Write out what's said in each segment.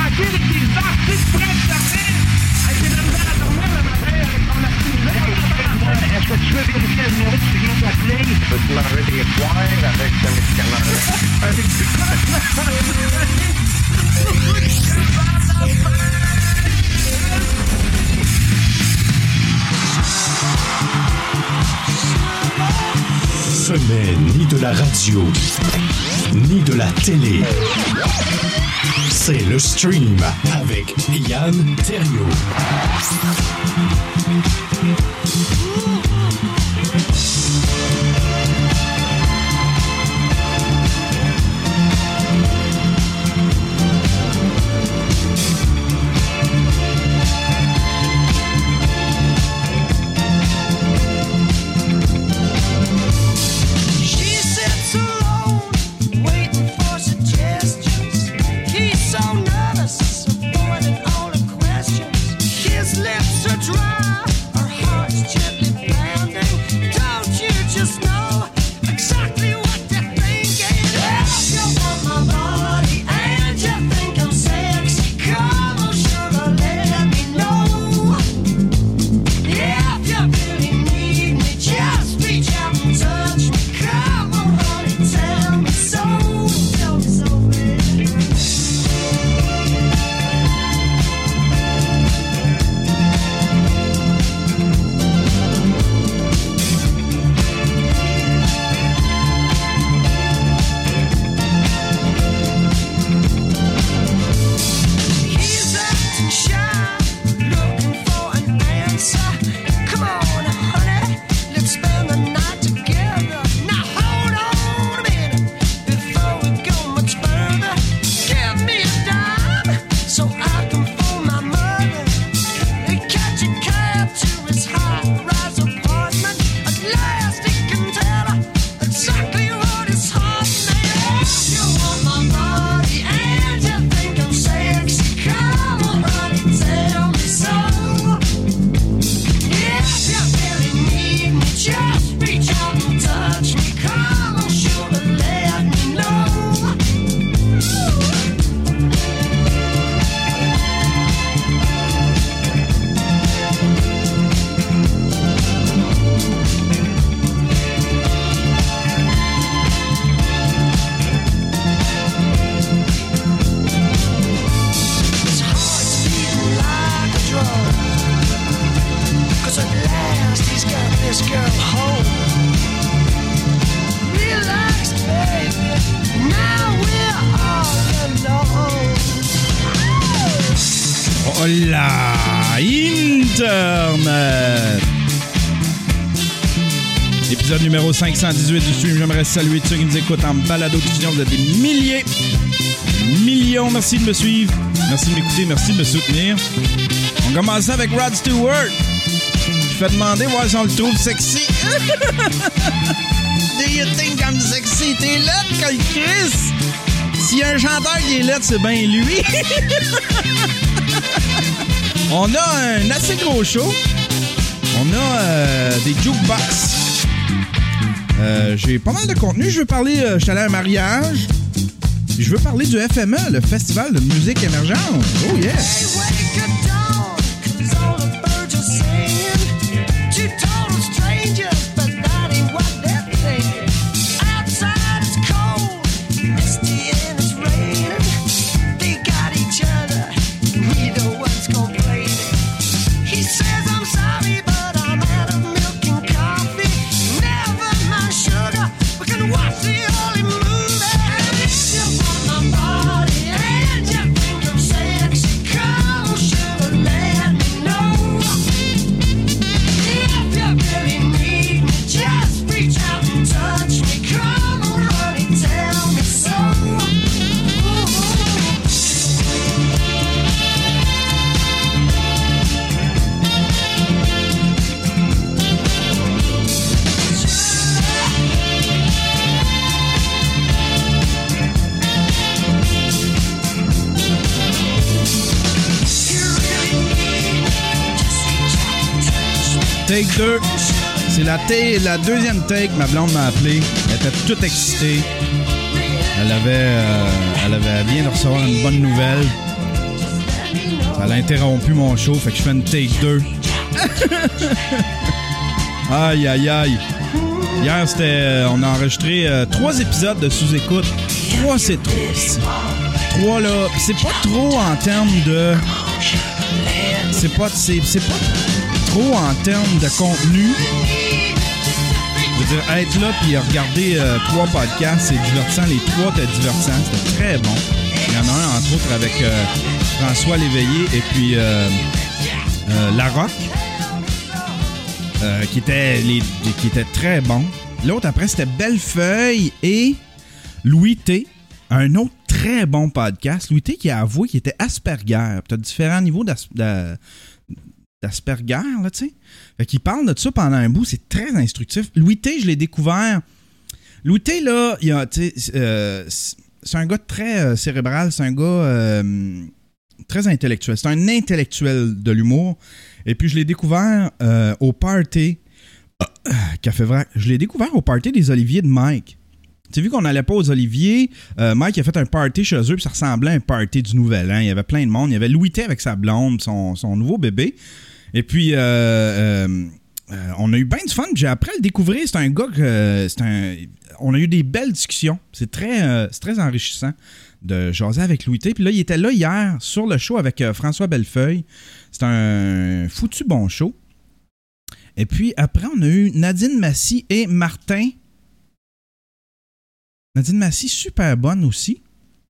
branché avec des artistes près de dormir. J'ai de la misère à dormir le matin avec ton artiste. Est-ce que tu veux vérifier le numéro que tu viens d'appeler? Peux-tu m'enlever des poires avec ce médicament-là? Ce n'est ni de la radio, ni de la télé. C'est le stream avec Yann Terriot. Internet. Épisode numéro 518 du stream. J'aimerais saluer tous ceux qui nous écoutent en balado-diffusion. Vous êtes des milliers, millions. Merci de me suivre. Merci de m'écouter. Merci de me soutenir. On commence avec Rod Stewart. Je fais demander voir si on le trouve sexy. Do you think I'm sexy? T'es là, Chris? S'il y a un chanteur qui est là, c'est bien lui. On a un assez gros show. On a des jukebox. J'ai pas mal de contenu. Je veux parler... je suis allé à un mariage. Je veux parler du FME, le Festival de musique émergente. Oh yes! Take 2. C'est la deuxième take. Ma blonde m'a appelé. Elle était toute excitée. Elle vient de recevoir une bonne nouvelle. Ça a interrompu mon show, fait que je fais une take 2. Aïe, aïe, aïe. Hier, on a enregistré 3 épisodes de sous-écoute. 3, c'est trop. 3, là, c'est pas trop en termes de... C'est pas trop en termes de contenu. Je veux dire, être là puis regarder 3 podcasts, c'est divertissant. Les 3 étaient divertissants. C'était très bon. Il y en a un, entre autres, avec François Léveillé et puis Larocque, qui était très bon. L'autre, après, c'était Bellefeuille et Louis T. Un autre très bon podcast. Louis T qui a avoué qu'il était Asperger. Tu as différents niveaux d'Asperger, là, tu sais. Fait qu'il parle de ça pendant un bout. C'est très instructif. Louis T, je l'ai découvert. Louis T, là, c'est un gars très cérébral. C'est un gars très intellectuel. C'est un intellectuel de l'humour. Et puis, je l'ai découvert au party Café Vrac. Je l'ai découvert au party des Oliviers de Mike. Tu as vu qu'on n'allait pas aux Oliviers. Mike a fait un party chez eux, puis ça ressemblait à un party du Nouvel An. Il y avait plein de monde. Il y avait Louis T avec sa blonde, son nouveau bébé. Et puis, on a eu bien du fun. J'ai appris à le découvrir. C'est un gars que... on a eu des belles discussions. C'est très enrichissant de jaser avec Louis T. Puis là, il était là hier sur le show avec François Bellefeuille. C'est un foutu bon show. Et puis, après, on a eu Nadine Massy et Martin. Nadine Massy, super bonne aussi.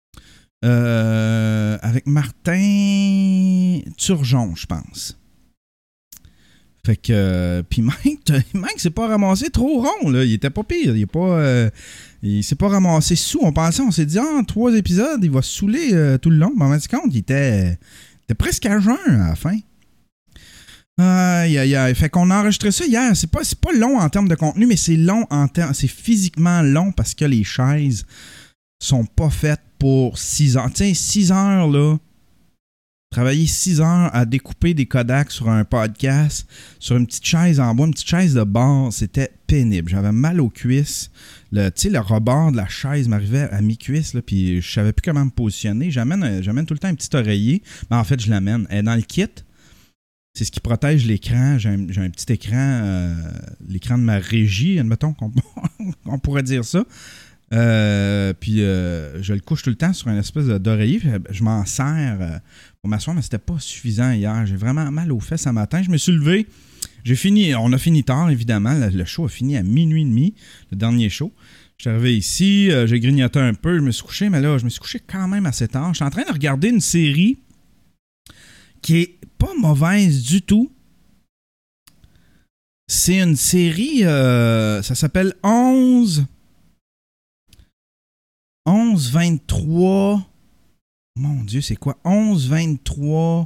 Avec Martin Turgeon, je pense. Fait que... puis Mike s'est pas ramassé trop rond, là. Il était pas pire. Il s'est pas ramassé sous. On s'est dit, en 3 épisodes, il va se saouler tout le long. Mais en fin de compte, il était presque à jeun à la fin. Aïe, aïe, aïe. Fait qu'on a enregistré ça hier. C'est pas long en termes de contenu, mais c'est long c'est physiquement long parce que les chaises sont pas faites pour 6 heures. Tu sais, 6 heures, là. Travailler 6 heures à découper des Kodaks sur un podcast, sur une petite chaise en bois, une petite chaise de bar, c'était pénible. J'avais mal aux cuisses. Tu sais, le rebord de la chaise m'arrivait à mi-cuisse, là, puis je savais plus comment me positionner. J'amène tout le temps un petit oreiller. Mais en fait, je l'amène. Elle est dans le kit. C'est ce qui protège l'écran. J'ai un petit écran, l'écran de ma régie, admettons qu'on pourrait dire ça. Puis je le couche tout le temps sur une espèce d'oreiller. Je m'en sers pour m'asseoir, mais c'était pas suffisant hier. J'ai vraiment mal aux fesses ce matin. Je me suis levé. On a fini tard, évidemment. Le show a fini à 00:30, le dernier show. Je suis arrivé ici, j'ai grignoté un peu, je me suis couché, mais là, je me suis couché quand même assez tard. Je suis en train de regarder une série qui est pas mauvaise du tout. C'est une série, ça s'appelle 11-23. Mon Dieu, c'est quoi? 11-23.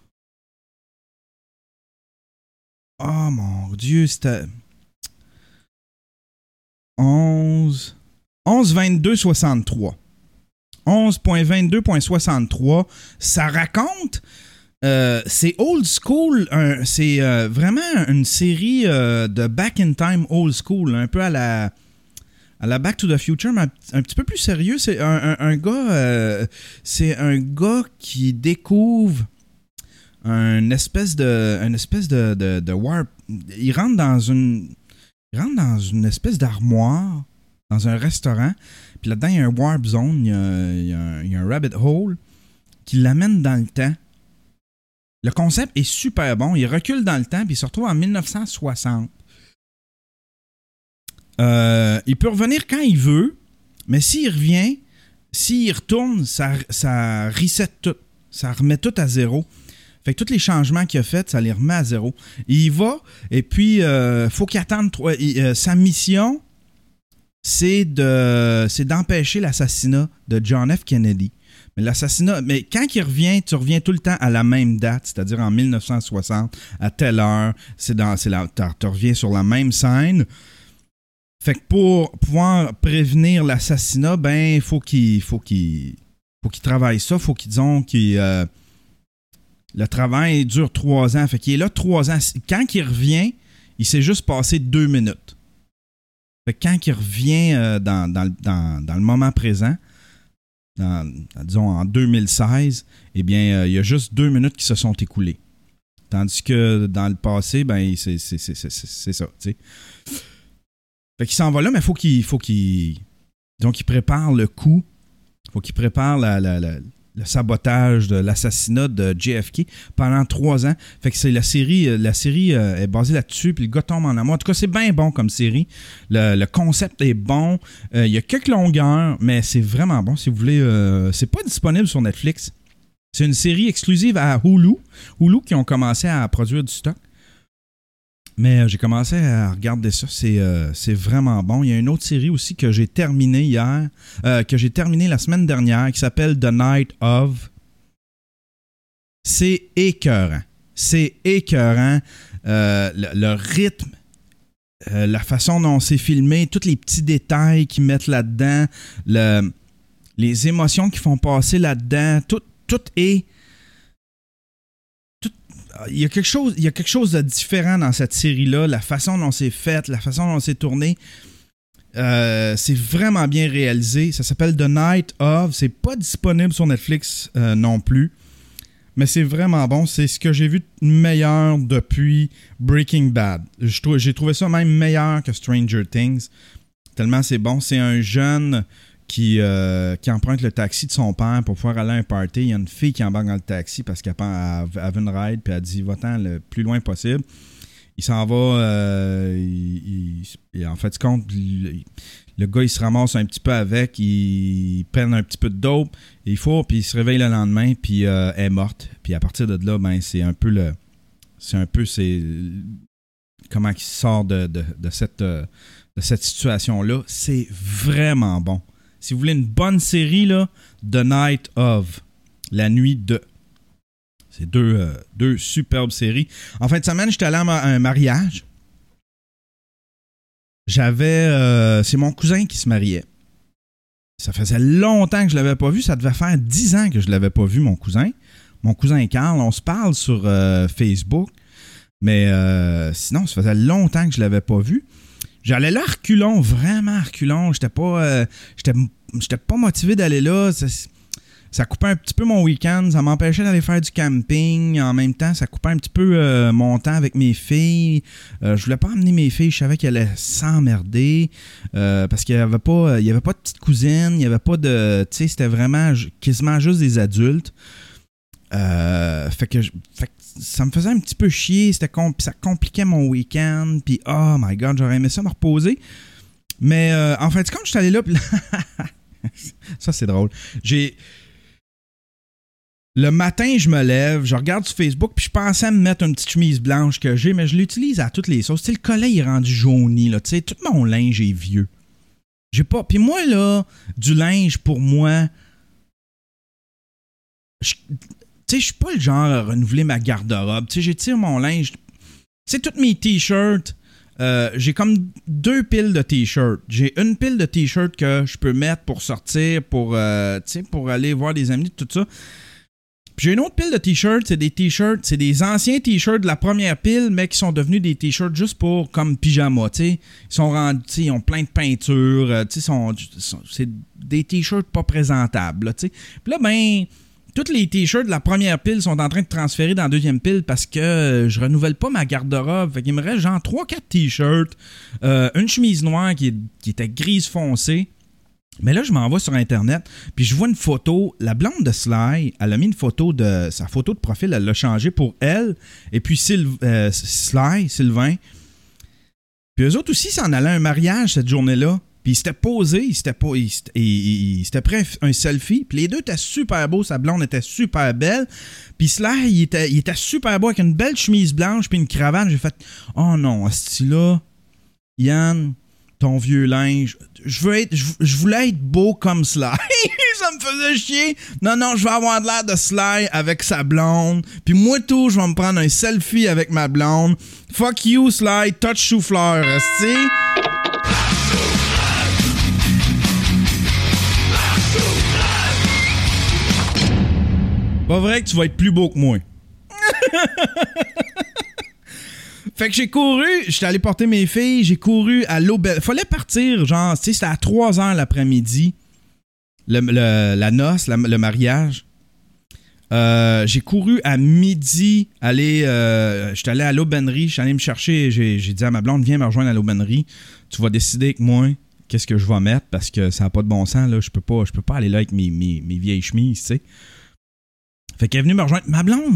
Oh mon Dieu, c'était... 11-22-63. 11.22.63. Ça raconte... c'est old school, c'est vraiment une série de back in time old school, un peu à la Back to the Future, mais un petit peu plus sérieux. C'est un gars qui découvre une espèce de warp. Il rentre dans une espèce d'armoire dans un restaurant, puis là-dedans il y a un warp zone, il y a un rabbit hole qui l'amène dans le temps. Le concept est super bon. Il recule dans le temps puis il se retrouve en 1960. Il peut revenir quand il veut, mais s'il revient, s'il retourne, ça reset tout. Ça remet tout à zéro. Fait que tous les changements qu'il a faits, ça les remet à zéro. Il y va, et puis faut qu'il attende. Sa mission, c'est d'empêcher l'assassinat de John F. Kennedy. Mais quand il revient, tu reviens tout le temps à la même date, c'est-à-dire en 1960, à telle heure. Tu reviens sur la même scène. Fait que pour pouvoir prévenir l'assassinat, ben, faut qu'il travaille ça. Faut qu'ils disons que le travail dure 3 ans. Fait qu'il est là 3 ans. Quand il revient, il s'est juste passé 2 minutes. Fait que quand il revient dans le moment présent, disons en 2016, eh bien, il y a juste 2 minutes qui se sont écoulées. Tandis que dans le passé, ben c'est ça, tu sais. Fait qu'il s'en va là, mais il faut qu'il prépare le coup. Il faut qu'il prépare le sabotage de l'assassinat de JFK pendant 3 ans. Fait que c'est la série est basée là-dessus, puis le gars tombe en amour. En tout cas, c'est bien bon comme série. Le concept est bon. Il y a quelques longueurs, mais c'est vraiment bon. Si vous voulez, c'est pas disponible sur Netflix. C'est une série exclusive à Hulu. Hulu qui ont commencé à produire du stock. Mais j'ai commencé à regarder ça. C'est vraiment bon. Il y a une autre série aussi que j'ai terminée hier, que j'ai terminée la semaine dernière, qui s'appelle The Night of. C'est écœurant. C'est écœurant. Le rythme, la façon dont c'est filmé, tous les petits détails qu'ils mettent là-dedans, les émotions qu'ils font passer là-dedans, tout est... Il y a quelque chose de différent dans cette série-là, la façon dont c'est fait, la façon dont c'est tourné. C'est vraiment bien réalisé. Ça s'appelle The Night of. C'est pas disponible sur Netflix non plus. Mais c'est vraiment bon. C'est ce que j'ai vu de meilleur depuis Breaking Bad. J'ai trouvé ça même meilleur que Stranger Things. Tellement c'est bon. C'est un jeune qui emprunte le taxi de son père pour pouvoir aller à un party. Il y a une fille qui embarque dans le taxi parce qu'elle veut une ride, puis elle dit « Va-t'en le plus loin possible ». Il s'en va, et en fait, compte, le gars, il se ramasse un petit peu avec, il prend un petit peu de dope, puis il se réveille le lendemain, puis elle est morte. Puis à partir de là, ben, c'est comment il sort de cette situation-là. C'est vraiment bon. Si vous voulez une bonne série, là, The Night of, la nuit de. C'est deux superbes séries. En fin de semaine, j'étais allé à un mariage. C'est mon cousin qui se mariait. Ça faisait longtemps que je l'avais pas vu. Ça devait faire 10 ans que je l'avais pas vu, mon cousin. Mon cousin Carl. On se parle sur Facebook. Mais sinon, ça faisait longtemps que je l'avais pas vu. J'allais là à reculons, vraiment à reculons. J'étais pas motivé d'aller là. Ça coupait un petit peu mon week-end. Ça m'empêchait d'aller faire du camping. En même temps, ça coupait un petit peu mon temps avec mes filles. Je voulais pas emmener mes filles. Je savais qu'elles allaient s'emmerder. Parce qu'il y avait pas de petite cousine. Il y avait pas de... Tu sais, c'était vraiment quasiment juste des adultes. Fait que ça me faisait un petit peu chier. Ça compliquait mon week-end. Puis, oh my God, j'aurais aimé ça me reposer. Mais en fait, quand je suis allé là... ça, c'est drôle. Le matin, je me lève, je regarde sur Facebook, puis je pensais me mettre une petite chemise blanche que j'ai, mais je l'utilise à toutes les sauces. Tu sais, le collet il est rendu jauni, là. Tu sais, tout mon linge est vieux. J'ai pas... Puis moi, là, du linge, pour moi... Tu sais, je suis pas le genre à renouveler ma garde-robe. Tu sais, j'étire mon linge. Tu sais, tous mes t-shirts, j'ai comme 2 piles de t-shirts. J'ai une pile de t-shirts que je peux mettre pour sortir, pour aller voir des amis, tout ça. Puis j'ai une autre pile de t-shirts, c'est des anciens t-shirts de la première pile, mais qui sont devenus des t-shirts juste pour comme pyjama, tu sais. Ils sont rendus, tu sais, ils ont plein de peinture, tu sais, c'est des t-shirts pas présentables, tu sais. Puis là, ben, tous les t-shirts de la première pile sont en train de transférer dans la deuxième pile parce que je renouvelle pas ma garde-robe. Fait qu'il me reste genre 3-4 t-shirts, une chemise noire qui était grise foncée. Mais là, je m'en vais sur Internet, puis je vois une photo. La blonde de Sly, elle a mis une photo de... Sa photo de profil, elle l'a changée pour elle. Et puis Sylvain. Puis eux autres aussi s'en allaient à un mariage cette journée-là. Puis ils s'étaient posés, ils s'étaient pris un selfie. Puis les deux étaient super beaux, sa blonde était super belle. Puis Sly, il était super beau avec une belle chemise blanche puis une cravate. J'ai fait « Oh non, là, Yann... ton vieux linge. Je voulais être beau comme Sly. Ça me faisait chier. Non, je vais avoir de l'air de Sly avec sa blonde. Puis moi tout, je vais me prendre un selfie avec ma blonde. Fuck you, Sly. Touch chou-fleur, esti. Pas vrai que tu vas être plus beau que moi. Fait que j'ai couru, j'étais allé porter mes filles, j'ai couru à l'auberge. Fallait partir, genre, tu sais, c'était à 3h l'après-midi. la noce, le mariage. J'ai couru à midi, j'étais allé à l'aubainerie, je suis allé me chercher, j'ai dit à ma blonde, viens me rejoindre à l'aubainerie, tu vas décider avec moi qu'est-ce que je vais mettre, parce que ça n'a pas de bon sens, là, je peux pas aller là avec mes vieilles chemises, tu sais. Fait qu'elle est venue me rejoindre. Ma blonde,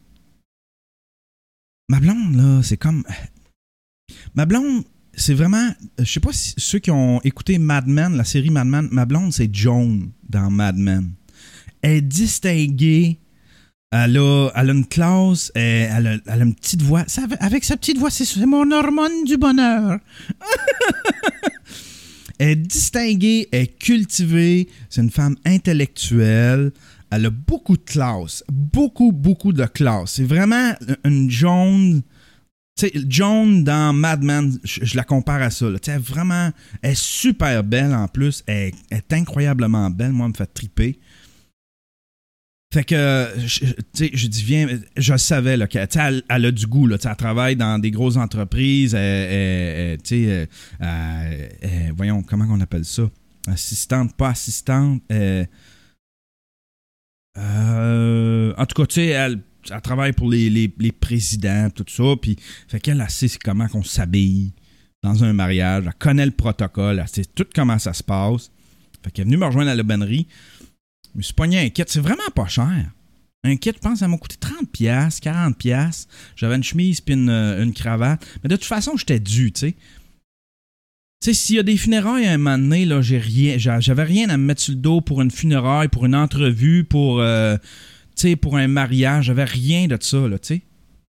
là, c'est comme... Ma blonde, c'est vraiment... Je sais pas si ceux qui ont écouté Mad Men, la série Mad Men, ma blonde, c'est Joan dans Mad Men. Elle est distinguée. Elle a une classe. Elle a une petite voix. Avec sa petite voix, c'est mon hormone du bonheur. Elle est distinguée, elle est cultivée. C'est une femme intellectuelle. Elle a beaucoup de classe. Beaucoup, beaucoup de classe. C'est vraiment une Joan... Tu sais, Joan dans Mad Men, je la compare à ça. Tu sais, vraiment, elle est super belle en plus. Elle est incroyablement belle. Moi, elle me fait triper. Fait que, tu sais, je dis, viens, je le savais, là, qu'elle a du goût, là, tu sais, elle travaille dans des grosses entreprises, tu sais, voyons, comment on appelle ça? Assistante, pas assistante, en tout cas, tu sais, elle travaille pour les présidents, tout ça, puis, fait qu'elle, elle sait comment qu'on s'habille dans un mariage, elle connaît le protocole, elle sait tout comment ça se passe. Fait qu'elle est venue me rejoindre à l'aubainerie. Je me suis pogné un kit, c'est vraiment pas cher. Un kit, je pense, ça m'a coûté 30$, 40$. J'avais une chemise puis une cravate. Mais de toute façon, j'étais dû, tu sais. Tu sais, s'il y a des funérailles à un moment donné, là, j'avais rien à me mettre sur le dos pour une funéraille, pour une entrevue, pour un mariage. J'avais rien de ça, là, tu sais.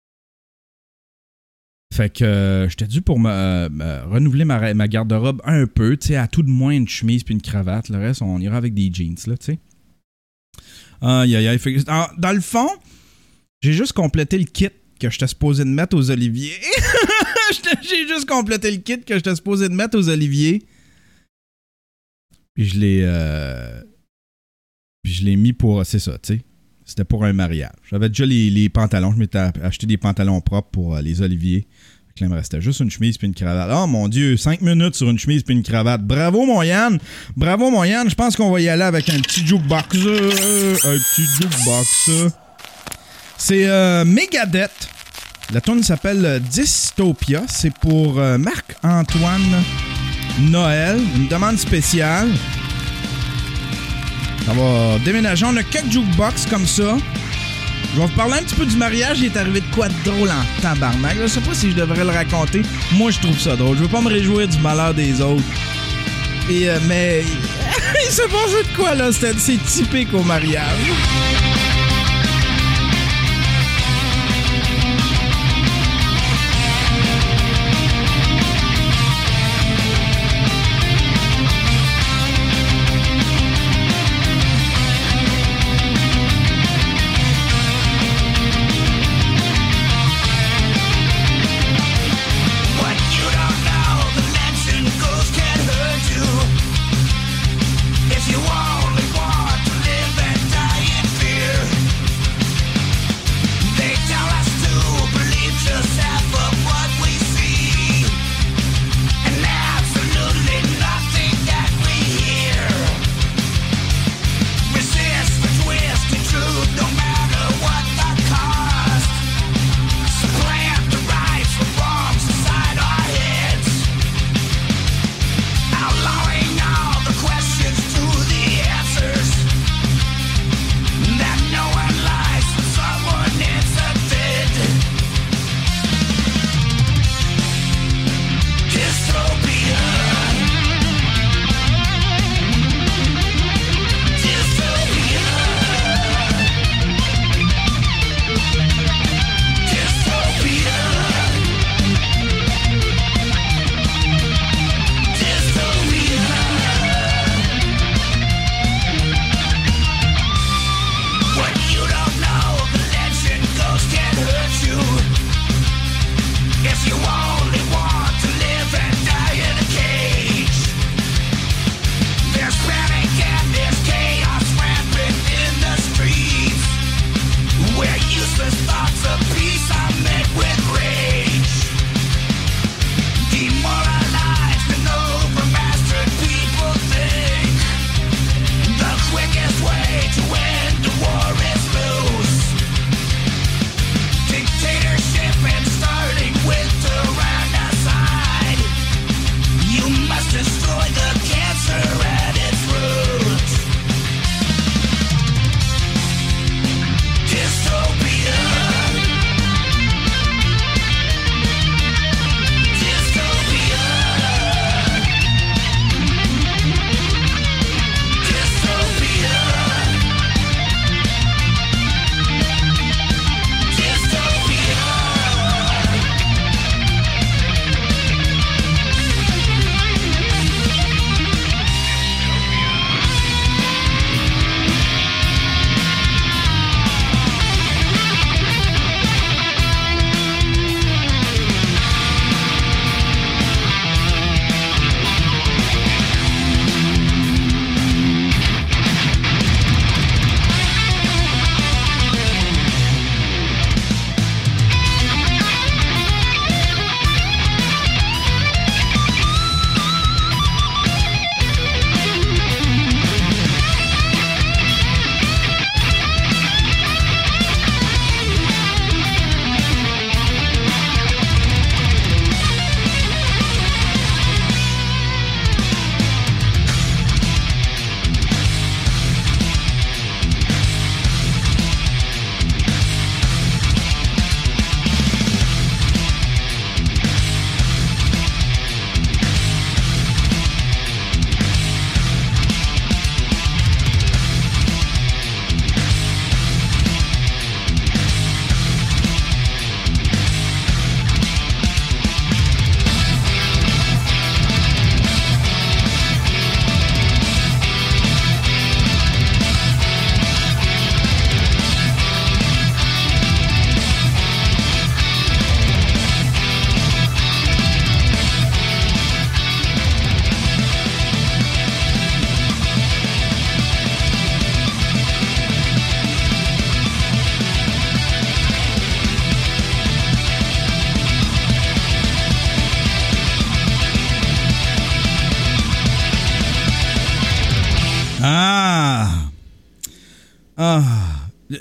Fait que j'étais dû pour me renouveler ma garde-robe un peu, tu sais, à tout de moins une chemise puis une cravate. Le reste, on ira avec des jeans, là, tu sais. Aïe. Dans le fond, j'ai juste complété le kit que j'étais supposé de mettre aux oliviers. J'ai juste complété le kit que j'étais supposé de mettre aux oliviers. Puis je l'ai mis pour... C'est ça, tu sais. C'était pour un mariage. J'avais déjà les pantalons. Je m'étais acheté des pantalons propres pour les oliviers. Là, il me restait juste une chemise puis une cravate. Oh mon Dieu, 5 minutes sur une chemise puis une cravate. Bravo mon Yann. Je pense qu'on va y aller avec un petit jukebox. C'est Megadeth. La tune s'appelle Dystopia. C'est pour Marc-Antoine Noël. Une demande spéciale. Ça va déménager. On a quelques jukebox comme ça. Je vais vous parler un petit peu du mariage. Il est arrivé de quoi de drôle en tabarnak. Je sais pas si je devrais le raconter. Moi, je trouve ça drôle. Je veux pas me réjouir du malheur des autres. Mais il s'est passé de quoi, là? C'est typique au mariage. If you only want to live and die in fear,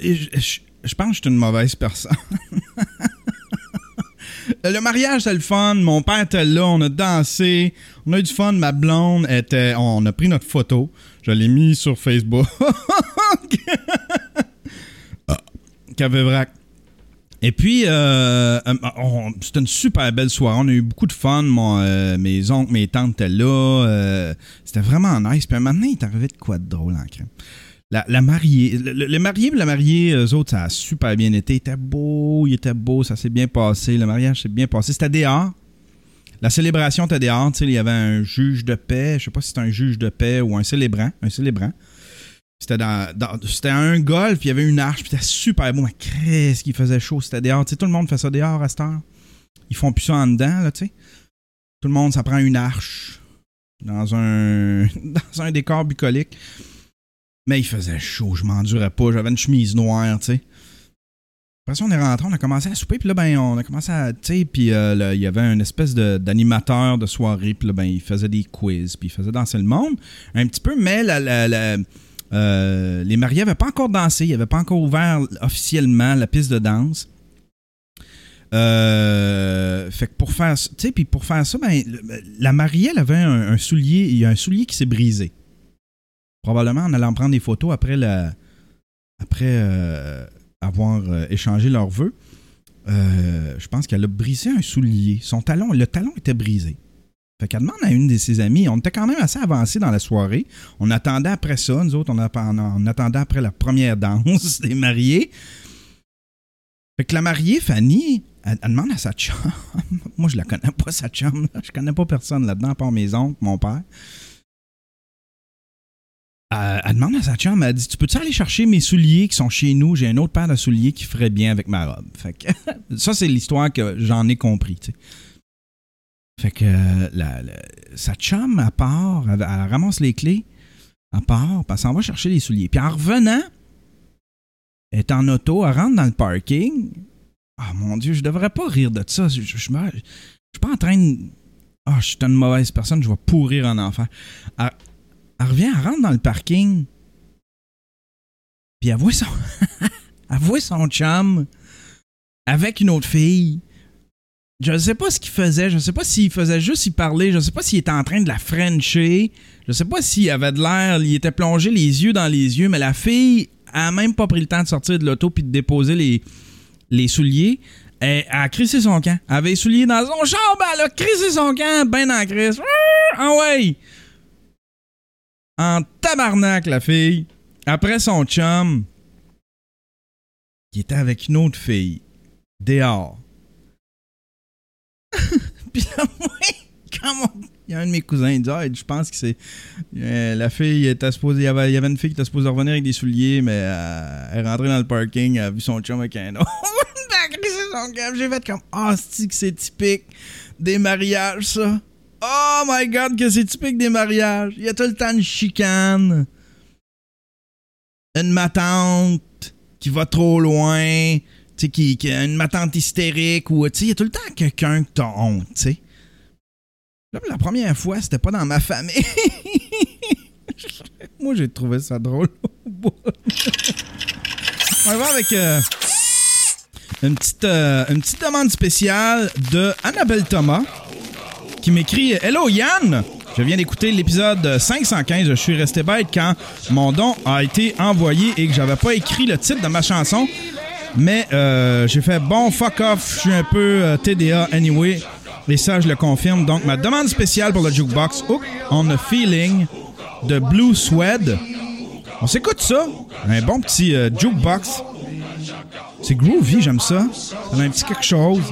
je pense que je suis une mauvaise personne. Le mariage, c'était le fun. Mon père était là. On a dansé. On a eu du fun. Ma blonde était... On a pris notre photo. Je l'ai mis sur Facebook. Cavevrac. Et puis, c'était une super belle soirée. On a eu beaucoup de fun. Mes oncles, mes tantes étaient là. C'était vraiment nice. Puis maintenant, il est arrivé de quoi de drôle en crème. La mariée, le marié et la mariée, eux autres, ça a super bien été. Il était beau, ça s'est bien passé. Le mariage s'est bien passé. C'était dehors. La célébration était dehors. Tu sais, il y avait un juge de paix. Je sais pas si c'était un juge de paix ou un célébrant. C'était c'était un golf, puis il y avait une arche, puis c'était super beau. Mais qu'est-ce qu'il faisait chaud, c'était dehors. Tu sais, tout le monde fait ça dehors à cette heure. Ils font plus ça en dedans, là, tu sais. Tout le monde, ça prend une arche dans un décor bucolique. Mais il faisait chaud, je m'endurais pas. J'avais une chemise noire, tu sais. Après ça, on est rentré, on a commencé à souper, puis là, ben, on a commencé à, tu sais, puis il y avait une espèce d'animateur de soirée, puis là, ben, il faisait des quiz, puis il faisait danser le monde un petit peu, mais les mariés n'avaient pas encore dansé, ils n'avaient pas encore ouvert officiellement la piste de danse. Fait que pour faire, tu sais, puis pour faire ça, ben, la mariée, elle avait un soulier, il y a un soulier qui s'est brisé. Probablement en allant prendre des photos après avoir échangé leurs vœux. Je pense qu'elle a brisé un soulier. Le talon était brisé. Fait qu'elle demande à une de ses amies, on était quand même assez avancé dans la soirée. On attendait après ça, nous autres, on attendait après la première danse des mariés. Fait que la mariée, Fanny, elle demande à sa chum. Moi, je la connais pas, sa chum. Je connais pas personne là-dedans, à part mes oncles, mon père. Elle demande à sa chum, elle dit, tu peux-tu aller chercher mes souliers qui sont chez nous? J'ai une autre paire de souliers qui ferait bien avec ma robe. Fait que ça, c'est l'histoire que j'en ai compris, tu sais. Fait que sa chum, elle part, elle ramasse les clés, elle part, puis elle s'en va chercher les souliers. Puis en revenant, elle est en auto, elle rentre dans le parking. Ah, mon Dieu, je devrais pas rire de ça. Je suis pas en train de... Ah, je suis une mauvaise personne, je vais pourrir en enfer. Elle revient, elle rentre dans le parking, puis elle voit son chum avec une autre fille. Je ne sais pas ce qu'il faisait, je ne sais pas s'il faisait juste y parler, je ne sais pas s'il était en train de la frencher, je ne sais pas s'il avait de l'air, il était plongé les yeux dans les yeux, mais la fille a même pas pris le temps de sortir de l'auto puis de déposer les souliers. Elle a crissé son camp. Elle avait les souliers dans son char, ben elle a crissé son camp, ben dans la crisse. Ah ouais! En tabarnak, la fille. Après son chum, qui était avec une autre fille, dehors. Puis là, moi, il y a un de mes cousins, il dit, je pense que c'est... la fille était supposée... Il y avait une fille qui était supposée revenir avec des souliers, mais elle est rentrée dans le parking, elle a vu son chum avec un autre. J'ai fait comme, c'est typique des mariages, ça. Oh my God, que c'est typique des mariages. Il y a tout le temps une chicane. Une matante qui va trop loin. Tu sais, qui a une matante hystérique. Ou, tu sais, il y a tout le temps quelqu'un que t'as honte, tu sais. Là, la première fois, c'était pas dans ma famille. Moi, j'ai trouvé ça drôle. On va voir avec une petite demande spéciale de Annabelle Thomas, qui m'écrit « Hello Yann, je viens d'écouter l'épisode 515. Je suis resté bête quand mon don a été envoyé et que j'avais pas écrit le titre de ma chanson. Mais j'ai fait bon fuck off, je suis un peu TDA anyway. Et ça, je le confirme. Donc, ma demande spéciale pour le jukebox, Hook on a Feeling de Blue Swede. On s'écoute ça. Un bon petit jukebox. C'est groovy, j'aime ça. Ça a un petit quelque chose.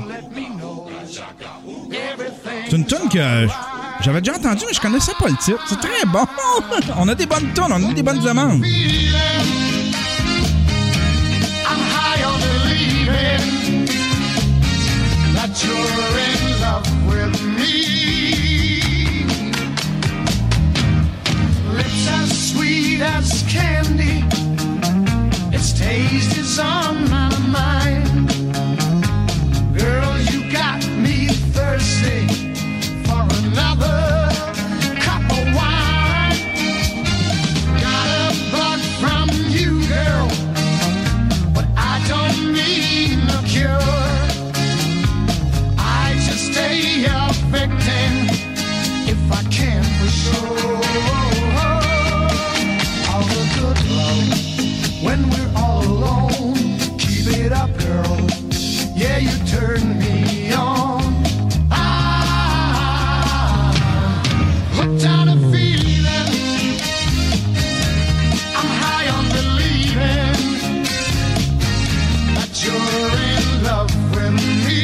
C'est une tune que j'avais déjà entendue, mais je connaissais pas le titre. C'est très bon. On a des bonnes tunes, on a des bonnes demandes. From girl. Yeah, you turn me on. I'm hooked on a feeling. I'm high on believing that you're in love with me.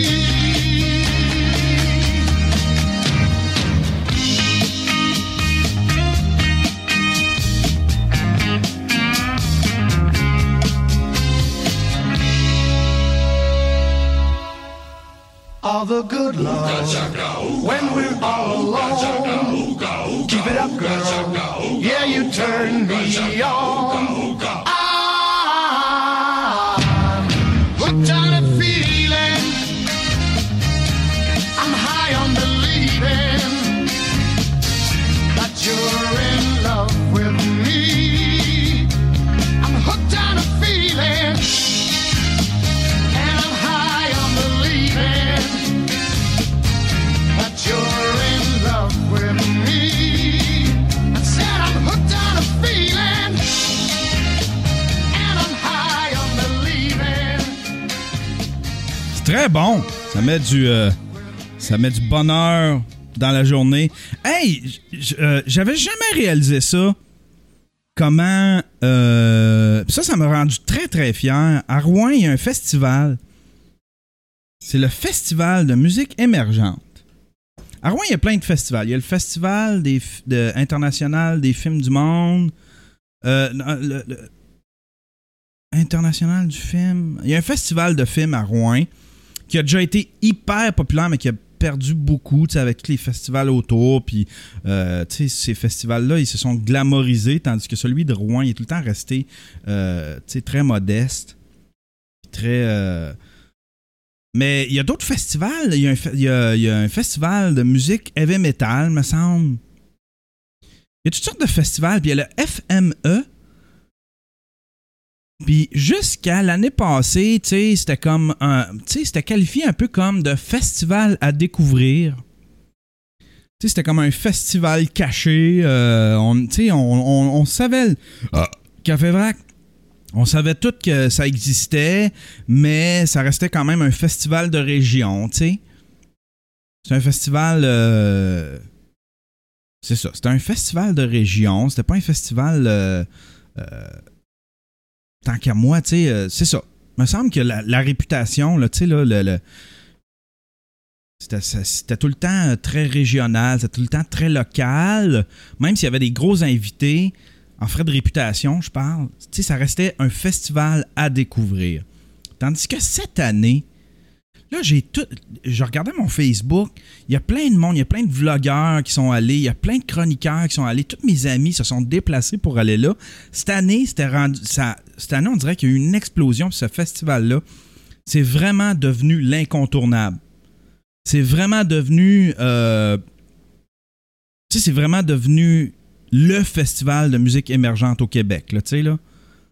All the good love when we're all alone. Keep it up, girl. Yeah, you turn me on. I'm hooked on a feeling. I'm high on believing that you're in love with me. I'm hooked on a feeling. You're in love with me. I said I'm hooked on a feeling, and I'm high on believing. C'est très bon. Ça met du bonheur dans la journée. Hey, j'avais jamais réalisé ça. Comment ça m'a rendu très très fier. À Rouen, il y a un festival. C'est le festival de musique émergente. À Rouen, il y a plein de festivals. Il y a le festival international des films du monde. International du film. Il y a un festival de films à Rouen qui a déjà été hyper populaire, mais qui a perdu beaucoup avec tous les festivals autour. Puis, ces festivals-là, ils se sont glamorisés, tandis que celui de Rouen, il est tout le temps resté très modeste. Très... Mais il y a d'autres festivals. Il y a un festival de musique heavy metal, me semble. Il y a toutes sortes de festivals. Puis il y a le FME. Puis jusqu'à l'année passée, c'était comme c'était qualifié un peu comme de festival à découvrir. C'était comme un festival caché. On savait... Café Vrac. On savait tous que ça existait, mais ça restait quand même un festival de région, tu sais. C'est un festival... c'est ça, c'était un festival de région. C'était pas un festival... tant qu'à moi, tu sais, c'est ça. Il me semble que la réputation, là, tu sais, c'était tout le temps très régional, c'était tout le temps très local. Même s'il y avait des gros invités... En frais de réputation, je parle. Tu sais, ça restait un festival à découvrir. Tandis que cette année, là, je regardais mon Facebook, il y a plein de monde, il y a plein de vlogueurs qui sont allés, il y a plein de chroniqueurs qui sont allés. Tous mes amis se sont déplacés pour aller là. Cette année, cette année, on dirait qu'il y a eu une explosion. Puis ce festival-là, c'est vraiment devenu l'incontournable. C'est vraiment devenu... c'est vraiment devenu... le festival de musique émergente au Québec, là, tu sais, là.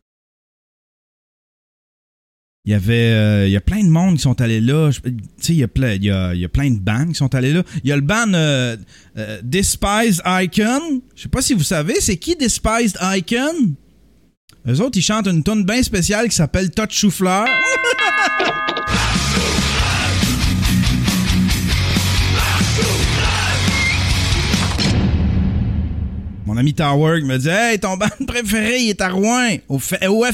Il y a plein de monde qui sont allés là. Tu sais, il y a plein de bands qui sont allés là. Il y a le band Despised Icon. Je sais pas si vous savez, c'est qui Despised Icon? Eux autres, ils chantent une tune bien spéciale qui s'appelle Touch Chou-Fleur. Mon ami Tower me dit « Hey, ton band préféré, il est à Rouen, au FME. »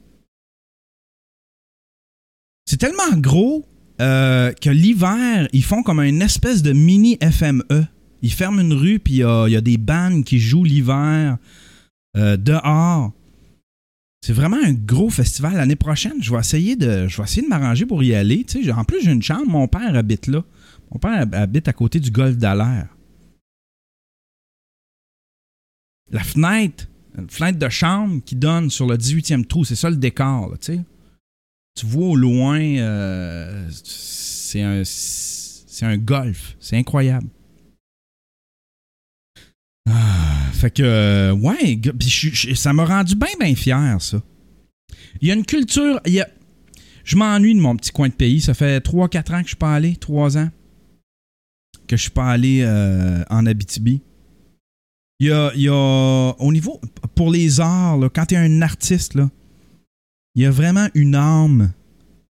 C'est tellement gros que l'hiver, ils font comme une espèce de mini FME. Ils ferment une rue, puis il y a des bands qui jouent l'hiver dehors. C'est vraiment un gros festival. L'année prochaine, je vais essayer de m'arranger pour y aller. Tu sais, en plus, j'ai une chambre. Mon père habite là. Mon père habite à côté du golfe d'Alaire. La fenêtre, une fenêtre de chambre qui donne sur le 18e trou, c'est ça le décor, là, tu sais. Tu vois au loin, c'est un golfe. C'est incroyable. Fait que, ouais, pis ça m'a rendu bien fier, ça. Il y a une culture... Je m'ennuie de mon petit coin de pays. Ça fait 3-4 ans que je suis pas allé, 3 ans que je suis pas allé en Abitibi. Il y a au niveau, pour les arts, là, quand tu es un artiste, là, il y a vraiment une âme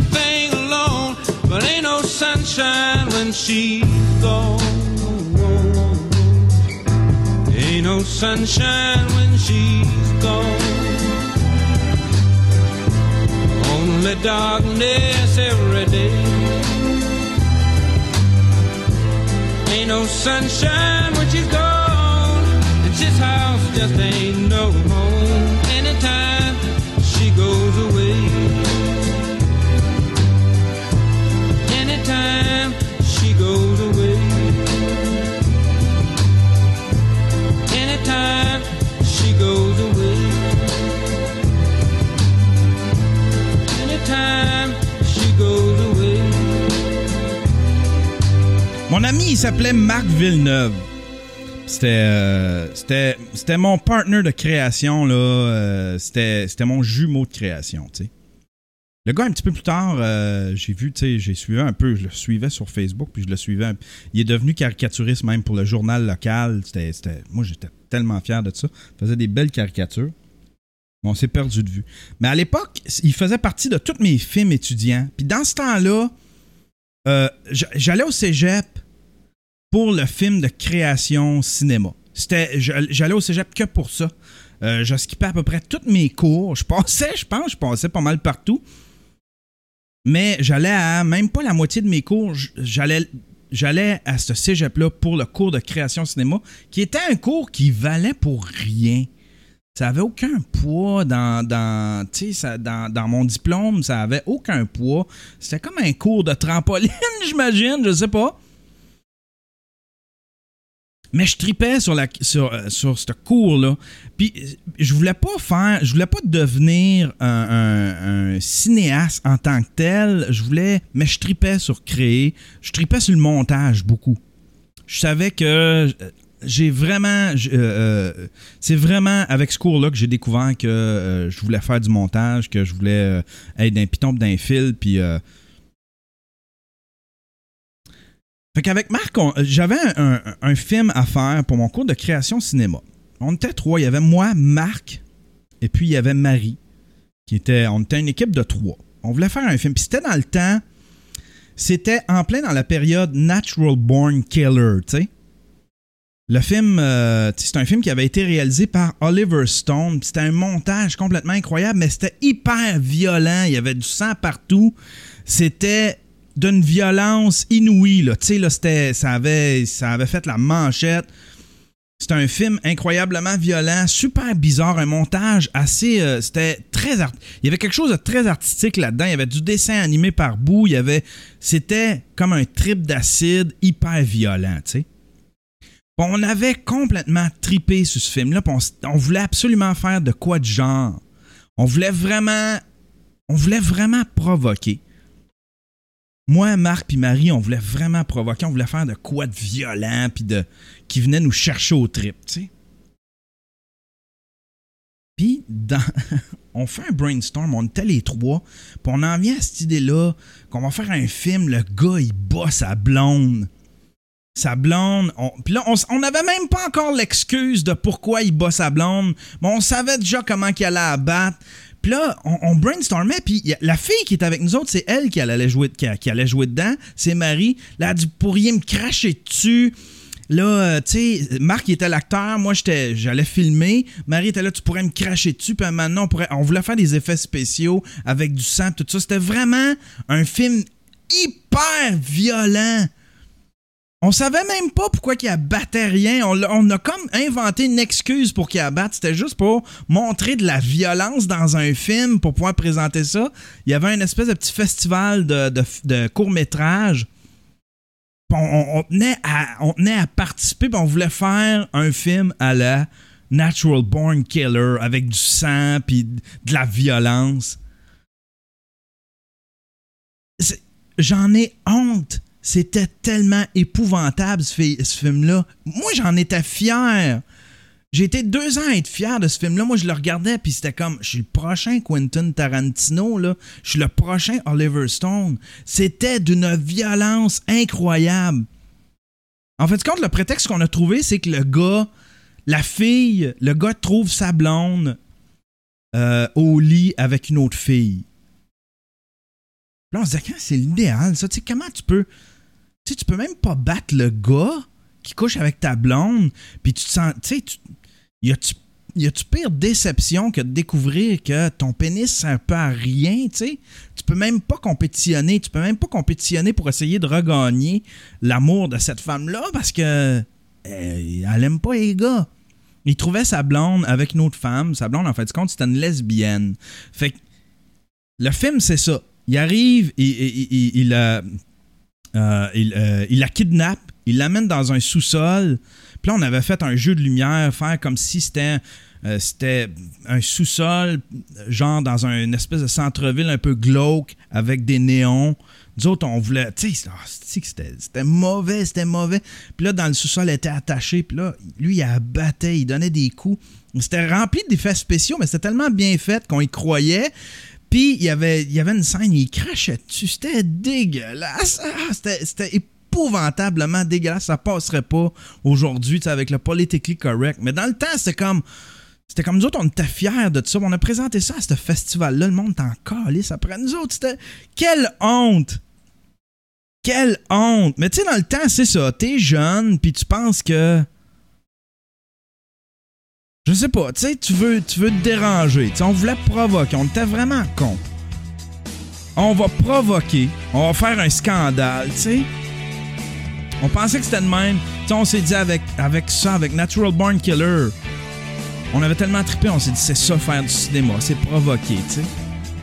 she's gone. Ain't no sunshine when she's gone. Only darkness every day. Ain't no sunshine when she's gone. And this house just ain't no home. Anytime she goes away. Anytime she goes away. Anytime she goes away. Anytime she goes away. Mon ami, il s'appelait Marc Villeneuve. C'était mon partner de création, là. C'était mon jumeau de création, tu sais. Le gars, un petit peu plus tard, j'ai vu, tu sais, j'ai suivi un peu, je le suivais sur Facebook, puis je le suivais. Il est devenu caricaturiste même pour le journal local. Moi, j'étais tellement fier de ça. Il faisait des belles caricatures. On s'est perdu de vue. Mais à l'époque, il faisait partie de tous mes films étudiants. Puis dans ce temps-là, j'allais au cégep pour le film de création cinéma. J'allais au cégep que pour ça. Je skippais à peu près tous mes cours. Je passais pas mal partout. Mais j'allais à même pas la moitié de mes cours. J'allais à ce cégep-là pour le cours de création cinéma, qui était un cours qui valait pour rien. Ça avait aucun poids dans mon diplôme. Ça avait aucun poids. C'était comme un cours de trampoline, j'imagine. Je sais pas. Mais je tripais sur ce cours-là. Puis je voulais pas devenir un cinéaste en tant que tel. Mais je tripais sur créer. Je tripais sur le montage beaucoup. Je savais que c'est vraiment avec ce cours-là que j'ai découvert que je voulais faire du montage, que je voulais être d'un piton d'un fil, puis fait qu'avec Marc, j'avais un film à faire pour mon cours de création cinéma. On était 3. Il y avait moi, Marc, et puis il y avait Marie. On était une équipe de 3. On voulait faire un film. Puis c'était dans le temps... C'était en plein dans la période Natural Born Killer, tu sais. Le film... c'est un film qui avait été réalisé par Oliver Stone. Puis c'était un montage complètement incroyable, mais c'était hyper violent. Il y avait du sang partout. C'était... d'une violence inouïe, là. Tu sais, là, ça avait fait la manchette. C'était un film incroyablement violent, super bizarre, un montage assez... c'était très... Il y avait quelque chose de très artistique là-dedans. Il y avait du dessin animé par bout. C'était comme un trip d'acide hyper violent, tu sais. On avait complètement tripé sur ce film-là. On voulait absolument faire de quoi de genre. On voulait vraiment provoquer. Moi, Marc puis Marie, on voulait vraiment provoquer, on voulait faire de quoi de violent, puis qui venait nous chercher au trip, tu sais. Puis, on fait un brainstorm, on était les 3, puis on en vient à cette idée-là qu'on va faire un film, le gars, il bat sa blonde. Sa blonde, puis là, on n'avait même pas encore l'excuse de pourquoi il bat sa blonde, mais on savait déjà comment qu'il allait la battre. Puis là, on brainstormait, puis la fille qui est avec nous autres, c'est elle qui allait jouer dedans. C'est Marie. Là, elle dit, vous pourriez me cracher dessus. Là, tu sais, Marc, il était l'acteur. Moi, j'allais filmer. Marie était là, tu pourrais me cracher dessus. Puis maintenant, on voulait faire des effets spéciaux avec du sang, tout ça. C'était vraiment un film hyper violent. On savait même pas pourquoi qu'il abattait rien. On a comme inventé une excuse pour qu'il abatte. C'était juste pour montrer de la violence dans un film pour pouvoir présenter ça. Il y avait une espèce de petit festival de court-métrage. On tenait à participer, puis on voulait faire un film à la Natural Born Killer avec du sang puis de la violence. J'en ai honte. C'était tellement épouvantable, ce film-là. Moi, j'en étais fier. J'ai été 2 ans à être fier de ce film-là. Moi, je le regardais, puis c'était comme, je suis le prochain Quentin Tarantino, là. Je suis le prochain Oliver Stone. C'était d'une violence incroyable. En fait, le prétexte qu'on a trouvé, c'est que le gars trouve sa blonde au lit avec une autre fille. Là, on se disait, c'est l'idéal, ça. Tu sais, comment tu peux Tu sais, tu peux même pas battre le gars qui couche avec ta blonde, puis tu te sens... Tu sais, y a-tu pire déception que de découvrir que ton pénis sert pas à rien, tu sais? Tu peux même pas compétitionner. Tu peux même pas compétitionner pour essayer de regagner l'amour de cette femme-là parce que elle aime pas les gars. Il trouvait sa blonde avec une autre femme. Sa blonde, en fait, compte, c'était une lesbienne. Fait que le film, c'est ça. Il arrive, il la kidnappe, il l'amène dans un sous-sol. Puis là, on avait fait un jeu de lumière, faire comme si c'était un sous-sol, genre dans une espèce de centre-ville un peu glauque, avec des néons. Nous autres, on voulait... Tu sais, c'était mauvais. Puis là, dans le sous-sol, elle était attachée. Puis là, lui, il abattait, il donnait des coups. C'était rempli d'effets spéciaux, mais c'était tellement bien fait qu'on y croyait. Puis, il y avait une scène, il crachait dessus. C'était dégueulasse. C'était épouvantablement dégueulasse. Ça passerait pas aujourd'hui, avec le politically correct. Mais dans le temps, c'était comme nous autres, on était fiers de ça. On a présenté ça à ce festival-là. Le monde t'en calisse après nous autres. C'était... Quelle honte! Quelle honte! Mais tu sais, dans le temps, c'est ça. T'es jeune, puis tu penses que... Je sais pas, tu sais, tu veux te déranger. T'sais, on voulait provoquer. On était vraiment cons. On va provoquer. On va faire un scandale, tu sais. On pensait que c'était de même. T'sais, on s'est dit avec Natural Born Killer... On avait tellement trippé, on s'est dit, c'est ça faire du cinéma, c'est provoquer, tu sais.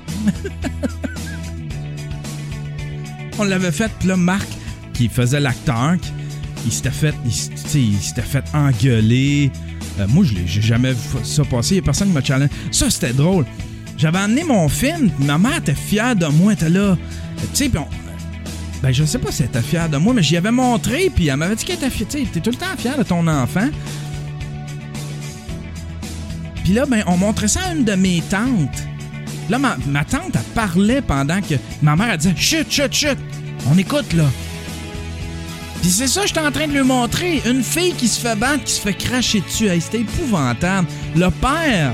On l'avait fait, puis là, Marc, qui faisait l'acteur, il s'était fait engueuler. Moi, j'ai jamais vu ça passer, il y a personne qui m'a challenge. Ça, c'était drôle. J'avais amené mon film, puis ma mère était fière de moi, elle était là. Tu sais, puis je sais pas si elle était fière de moi, mais j'y avais montré, puis elle m'avait dit qu'elle était fière. Tu sais, t'es tout le temps fière de ton enfant. Puis là, on montrait ça à une de mes tantes. Là, ma tante, elle parlait pendant que ma mère, elle disait « Chut, on écoute, là. » Puis c'est ça que j'étais en train de lui montrer. Une fille qui se fait battre, qui se fait cracher dessus. Hey, c'était épouvantable. Le père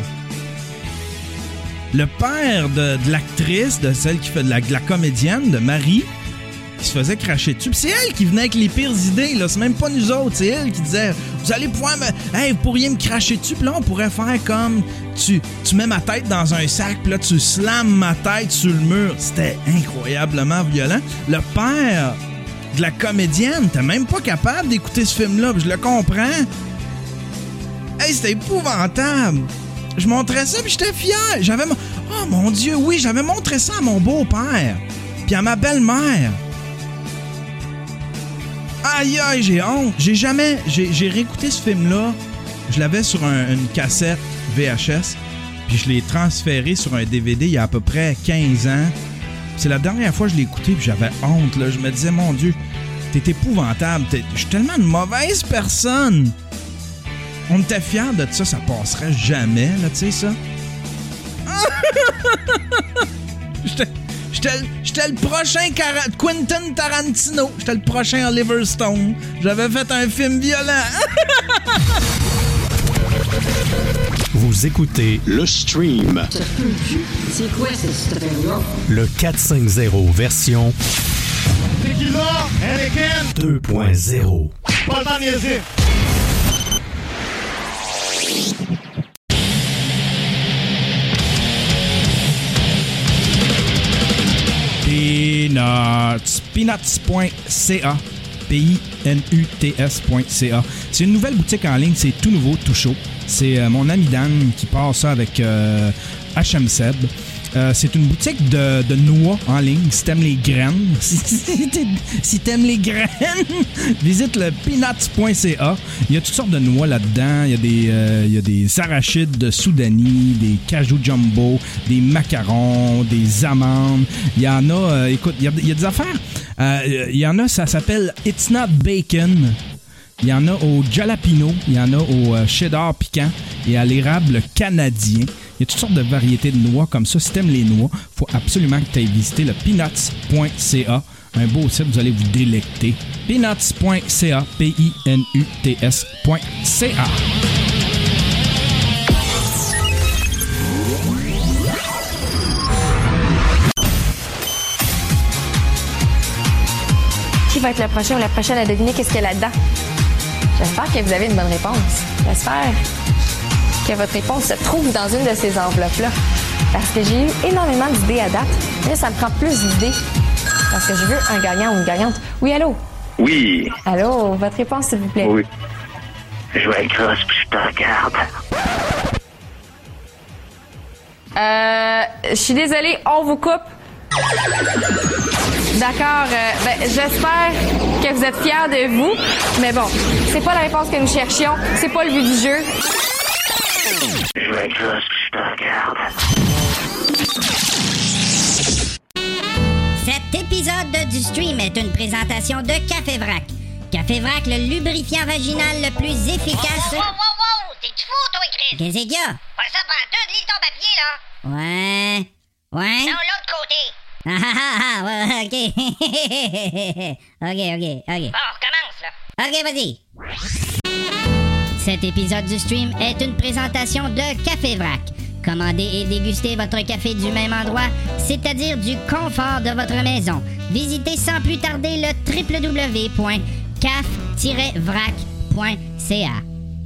de l'actrice, de celle qui fait de la comédienne, de Marie, qui se faisait cracher dessus. Puis c'est elle qui venait avec les pires idées, là. C'est même pas nous autres. C'est elle qui disait « Vous allez pouvoir vous pourriez me cracher dessus. » Puis là, on pourrait faire comme... Tu mets ma tête dans un sac, puis là, tu slammes ma tête sur le mur. C'était incroyablement violent. Le père de la comédienne, t'es même pas capable d'écouter ce film-là. Puis je le comprends. Hey, c'était épouvantable. Je montrais ça, puis j'étais fier. Oh mon Dieu, oui, j'avais montré ça à mon beau-père. Puis à ma belle-mère. Aïe, j'ai honte. J'ai réécouté ce film-là. Je l'avais sur une cassette VHS. Puis je l'ai transféré sur un DVD il y a à peu près 15 ans. C'est la dernière fois que je l'ai écouté, puis j'avais honte, là. Je me disais, mon Dieu, t'es épouvantable. Je suis tellement une mauvaise personne. On était fiers de ça, ça passerait jamais, là, tu sais, ça. J'étais le prochain Quentin Tarantino. J'étais le prochain Oliver Stone. J'avais fait un film violent. Vous écoutez Le Stream. C'est quoi cette affaire-là? Le 450 version Tequila, Anakin, 2.0. pas le temps de niaiser. Peanuts.ca. P-I-N-U-T-S.ca. C'est une nouvelle boutique en ligne, c'est tout nouveau, tout chaud. C'est mon ami Dan qui part ça avec HM Seb. C'est une boutique de noix en ligne. Si t'aimes les graines, si t'aimes les graines, visite le peanuts.ca. Il y a toutes sortes de noix là-dedans. Il y a des arachides de Soudanie, des cajou jumbo, des macarons, des amandes. Il y en a, écoute, il y a des affaires. Il y en a, ça s'appelle It's Not Bacon. Il y en a au jalapeno, il y en a au cheddar piquant et à l'érable canadien. Il y a toutes sortes de variétés de noix comme ça. Si t'aimes les noix, il faut absolument que tu ailles visiter le peanuts.ca. Un beau site, vous allez vous délecter. Peanuts.ca, P-I-N-U-T-S.ca. C'est va être le prochain ou la prochaine à deviner qu'est-ce qu'il y a là-dedans? J'espère que vous avez une bonne réponse. J'espère que votre réponse se trouve dans une de ces enveloppes-là. Parce que j'ai eu énormément d'idées à date. Mais ça me prend plus d'idées. Parce que je veux un gagnant ou une gagnante. Oui, allô? Oui. Allô, votre réponse, s'il vous plaît. Oui. Je vais être grosse puis je te regarde. Je suis désolée, on vous coupe. D'accord, j'espère que vous êtes fiers de vous. Mais bon, c'est pas la réponse que nous cherchions. C'est pas le but du jeu. Je vais être grosse puis je te regarde. Cet épisode du stream est une présentation de Café Vrac. Café Vrac, le lubrifiant vaginal le plus efficace... Wow! T'es-tu fou, toi, Chris? Qu'est-ce qu'il y a? Pas ça prend tout, lis ton papier, là. Ouais. Non, l'autre côté. Ouais, OK. OK. Bon, on recommence, là. OK, vas-y. Cet épisode du stream est une présentation de Café Vrac. Commandez et dégustez votre café du même endroit, c'est-à-dire du confort de votre maison. Visitez sans plus tarder le www.caf-vrac.ca.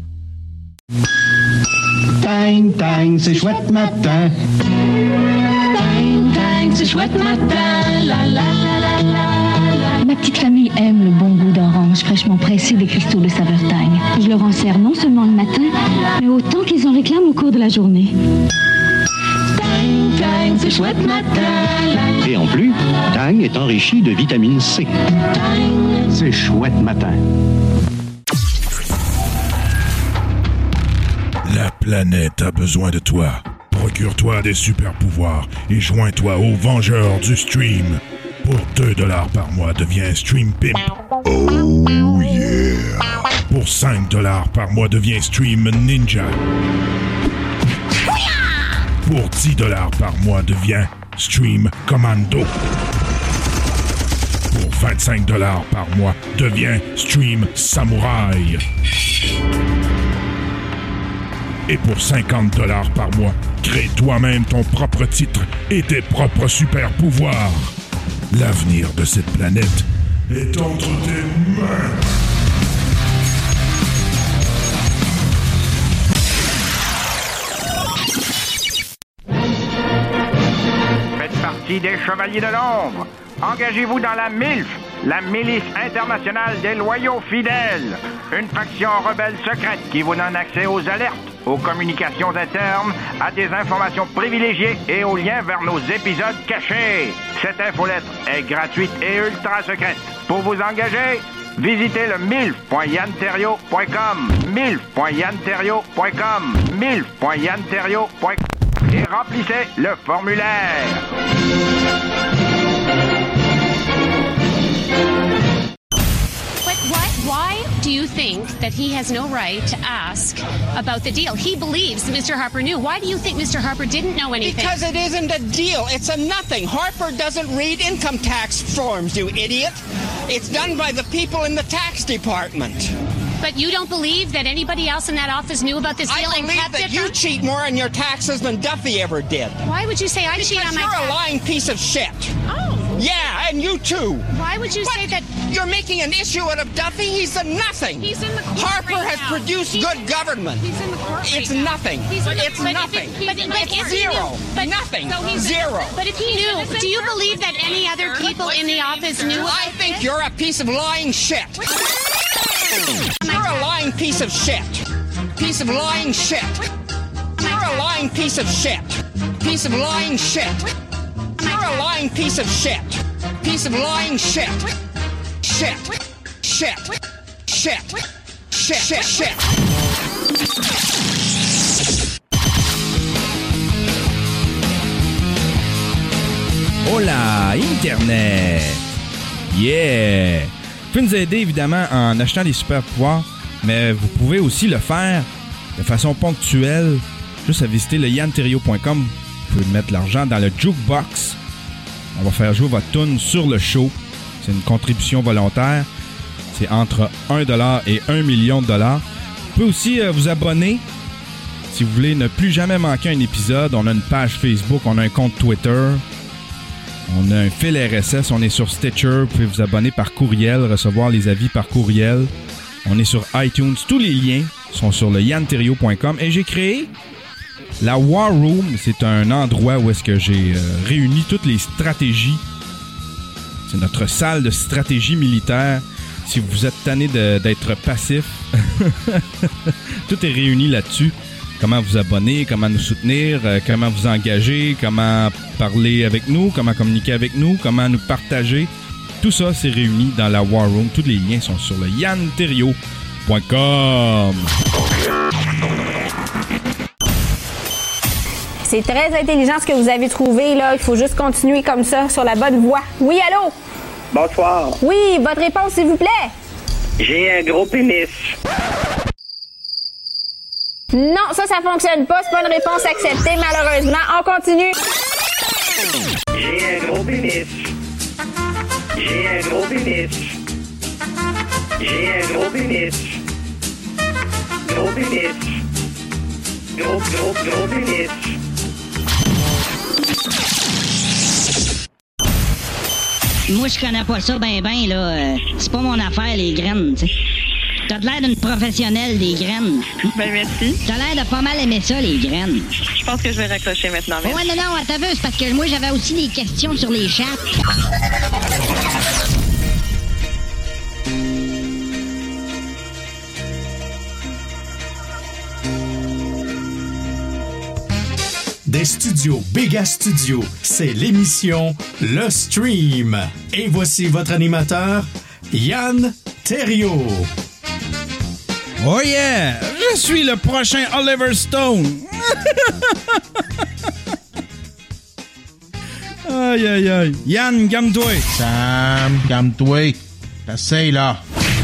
Tang, tang, c'est chouette matin. Tang, tang, c'est chouette matin. La, la, la, la, la. Ma petite famille aime le bon goût d'orange fraîchement pressé des cristaux de saveur Tang. Je leur en sers non seulement le matin, mais autant qu'ils en réclament au cours de la journée. Tang, tang, c'est chouette matin. Et en plus, Tang est enrichi de vitamine C. Tang, c'est chouette matin. La planète a besoin de toi. Procure-toi des super pouvoirs et joins-toi aux Vengeurs du Stream. Pour 2$ par mois, deviens Stream Pimp. Oh yeah! Pour 5$ par mois, deviens Stream Ninja. Pour 10$ par mois, deviens Stream Commando. Pour 25$ par mois, deviens Stream Samouraï. Et pour 50$ par mois, crée toi-même ton propre titre et tes propres super pouvoirs. L'avenir de cette planète est entre tes mains. Faites partie des Chevaliers de l'Ombre. Engagez-vous dans la MILF, la Milice internationale des loyaux fidèles. Une faction rebelle secrète qui vous donne accès aux alertes, aux communications internes, à des informations privilégiées et aux liens vers nos épisodes cachés. Cette infolettre est gratuite et ultra secrète. Pour vous engager, visitez le milf.yanterrio.com, milf.yanterrio.com, milf.yanterrio.com et remplissez le formulaire. Why do you think that he has no right to ask about the deal? He believes that Mr. Harper knew. Why do you think Mr. Harper didn't know anything? Because it isn't a deal. It's a nothing. Harper doesn't read income tax forms, you idiot. It's done by the people in the tax department. But you don't believe that anybody else in that office knew about this deal and kept it? I believe that you cheat more on your taxes than Duffy ever did. Why would you say I cheat on my taxes? Because you're a lying piece of shit. Oh. Yeah, and you too. Why would you say that? You're making an issue out of Duffy? He's a nothing. He's in the court Harper right has now. produced good government. He's in the court right It's now. nothing. It's nothing. It's zero. Nothing. Zero. But if he knew, do you believe that any other people in the office knew? I think you're a piece of lying shit. You're a lying piece of shit. Piece of lying shit. You're a lying piece of shit. Piece of lying shit. You're a lying piece of shit. Piece of lying shit. Shit. Shit. Shit. Shit. Shit. Shit. Hola, Internet! Yeah! Vous pouvez nous aider évidemment en achetant des super pouvoirs, mais vous pouvez aussi le faire de façon ponctuelle, juste à visiter le yanterrio.com. Vous pouvez mettre l'argent dans le jukebox. On va faire jouer votre tune sur le show. C'est une contribution volontaire. C'est entre 1$ et 1 million de dollars. Vous pouvez aussi vous abonner si vous voulez ne plus jamais manquer un épisode. On a une page Facebook, on a un compte Twitter. On a un fil RSS, on est sur Stitcher, vous pouvez vous abonner par courriel, recevoir les avis par courriel. On est sur iTunes, tous les liens sont sur le yanterrio.com. Et j'ai créé la War Room, c'est un endroit où est-ce que j'ai réuni toutes les stratégies. C'est notre salle de stratégie militaire. Si vous êtes tanné d'être passif, tout est réuni là-dessus. Comment vous abonner, comment nous soutenir, comment vous engager, comment parler avec nous, comment communiquer avec nous, comment nous partager. Tout ça, c'est réuni dans la War Room. Tous les liens sont sur le yanterrio.com. C'est très intelligent ce que vous avez trouvé, là. Il faut juste continuer comme ça, sur la bonne voie. Oui, allô? Bonsoir. Oui, votre réponse, s'il vous plaît? J'ai un gros pénis. Non, ça fonctionne pas. C'est pas une réponse acceptée, malheureusement. On continue. J'ai un gros pénis. J'ai un gros pénis. J'ai un gros pénis. Gros pénis. Gros pénis. Moi, je connais pas ça ben, là. C'est pas mon affaire, les graines, tu sais. T'as l'air d'une professionnelle des graines. Ben, merci. T'as l'air de pas mal aimer ça, les graines. Je pense que je vais raccrocher maintenant. Merci. Ouais, non, attends, c'est parce que moi, j'avais aussi des questions sur les chats. Des studios Béga Studio, c'est l'émission Le Stream. Et voici votre animateur, Yann Terriot. Oh yeah! Je suis le prochain Oliver Stone! Aïe, aïe, aïe. Yann, calme-toi. Sam, calme-toi. T'essayes, là.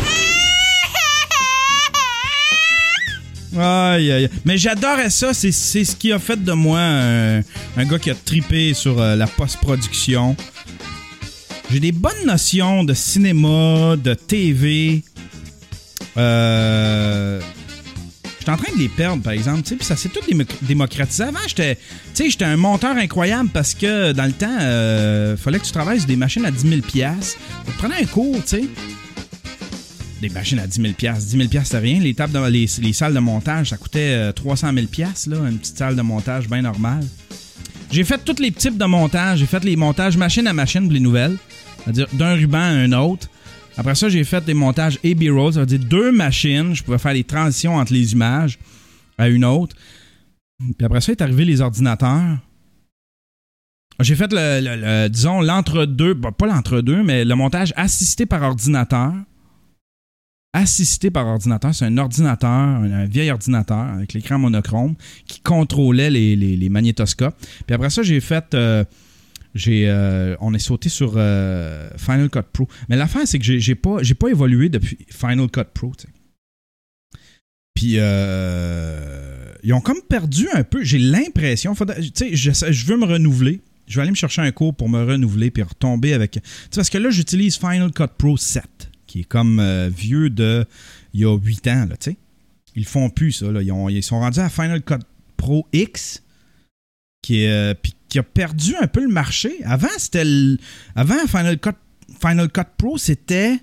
Aïe, aïe. Mais j'adorais ça. C'est ce qui a fait de moi un gars qui a tripé sur la post-production. J'ai des bonnes notions de cinéma, de TV. J'étais en train de les perdre, par exemple. Puis ça s'est tout démocratisé. Avant, j'étais un monteur incroyable parce que dans le temps, fallait que tu travailles sur des machines à 10 000 $. Tu prenais un cours, tu sais. Des machines à 10 000 $. 10 000 $, c'est rien. Les salles de montage, ça coûtait 300 000 $, là, une petite salle de montage bien normale. J'ai fait tous les types de montages. J'ai fait les montages machine à machine pour les nouvelles. C'est-à-dire d'un ruban à un autre. Après ça, j'ai fait des montages A-B-roll. Ça veut dire 2 machines. Je pouvais faire les transitions entre les images à une autre. Puis après ça, est arrivé les ordinateurs. J'ai fait disons, l'entre-deux. Pas l'entre-deux, mais le montage assisté par ordinateur. Assisté par ordinateur, c'est un ordinateur, un vieil ordinateur avec l'écran monochrome qui contrôlait les magnétoscopes. Puis après ça, j'ai fait... on est sauté sur Final Cut Pro. Mais l'affaire, c'est que j'ai pas évolué depuis Final Cut Pro. T'sais. Puis ils ont comme perdu un peu. J'ai l'impression... Je veux me renouveler. Je vais aller me chercher un cours pour me renouveler puis retomber avec... parce que là, j'utilise Final Cut Pro 7. Qui est comme vieux de il y a 8 ans, là, tu sais. Ils le font plus, ça, là. Ils sont rendus à Final Cut Pro X, qui a perdu un peu le marché. Avant, avant Final Cut Pro, c'était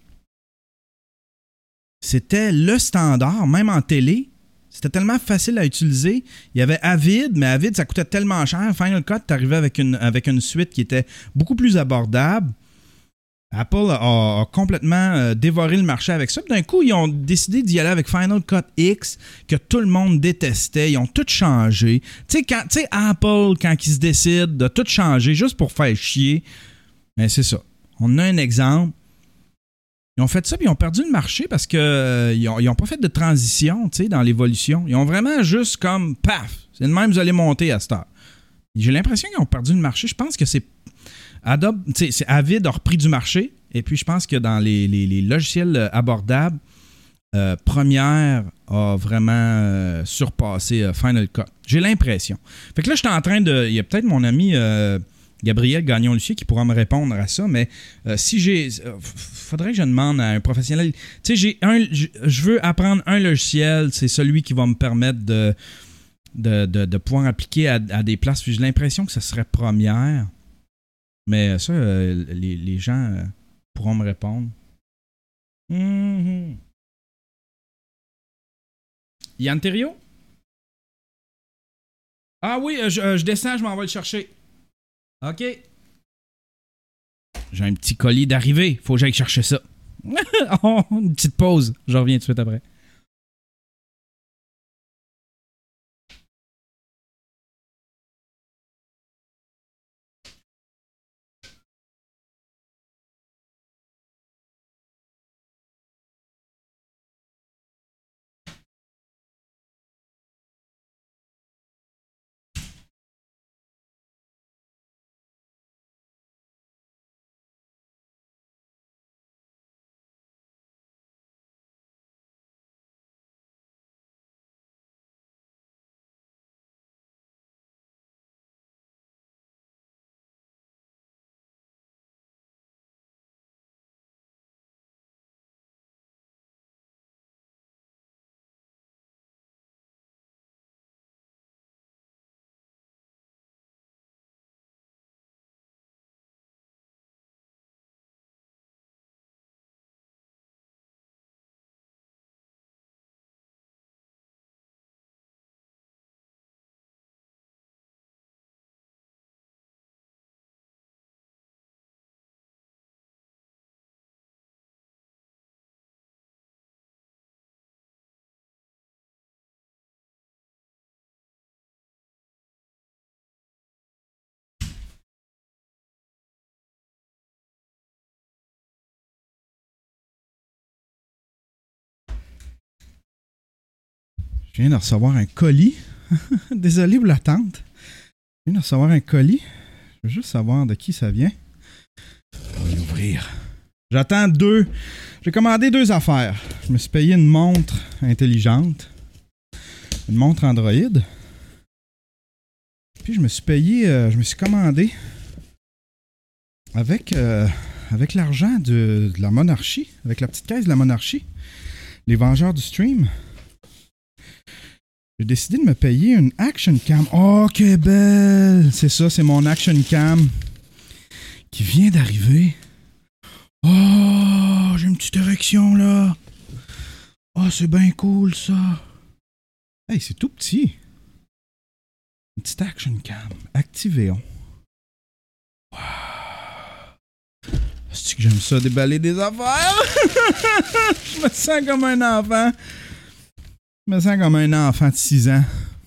le standard, même en télé. C'était tellement facile à utiliser. Il y avait Avid, mais Avid, ça coûtait tellement cher. Final Cut, t'arrivais avec une suite qui était beaucoup plus abordable. Apple a complètement dévoré le marché avec ça. Puis d'un coup, ils ont décidé d'y aller avec Final Cut X, que tout le monde détestait. Ils ont tout changé. Tu sais, Apple, quand ils se décident de tout changer juste pour faire chier, ben c'est ça. On a un exemple. Ils ont fait ça, puis ils ont perdu le marché parce qu'ils n'ont pas fait de transition, tu sais, dans l'évolution. Ils ont vraiment juste comme, paf, c'est de même, vous allez monter à cette heure. J'ai l'impression qu'ils ont perdu le marché. Je pense que c'est Adobe, c'est Avid a repris du marché, et puis je pense que dans les logiciels abordables, Premiere a vraiment surpassé Final Cut. J'ai l'impression. Fait que là, j'étais en train de... Il y a peut-être mon ami Gabriel Gagnon-Lucier qui pourra me répondre à ça, mais si j'ai... faudrait que je demande à un professionnel... Tu sais, je veux apprendre un logiciel, c'est celui qui va me permettre de pouvoir appliquer à des places, puis j'ai l'impression que ce serait Premiere. Mais ça, les gens pourront me répondre. Yann Thériault? Ah oui, je descends, je m'en vais le chercher. OK. J'ai un petit colis d'arrivée. Faut que j'aille chercher ça. Une petite pause. Je reviens tout de suite après. Je viens de recevoir un colis. Désolé pour l'attente. Je viens de recevoir un colis. Je veux juste savoir de qui ça vient. On va l'ouvrir. J'attends 2. J'ai commandé 2 affaires. Je me suis payé une montre intelligente. Une montre Android. Puis je me suis commandé avec l'argent de la monarchie, avec la petite caisse de la monarchie, les Vengeurs du Stream. J'ai décidé de me payer une Action Cam. Oh, que belle! C'est ça, c'est mon Action Cam qui vient d'arriver. Oh, j'ai une petite érection là. Oh, c'est bien cool ça. Hey, c'est tout petit. Une petite Action Cam. Activéon. Wow. C'est que j'aime ça déballer des affaires. Je me sens comme un enfant. Je me sens comme un enfant de 6 ans.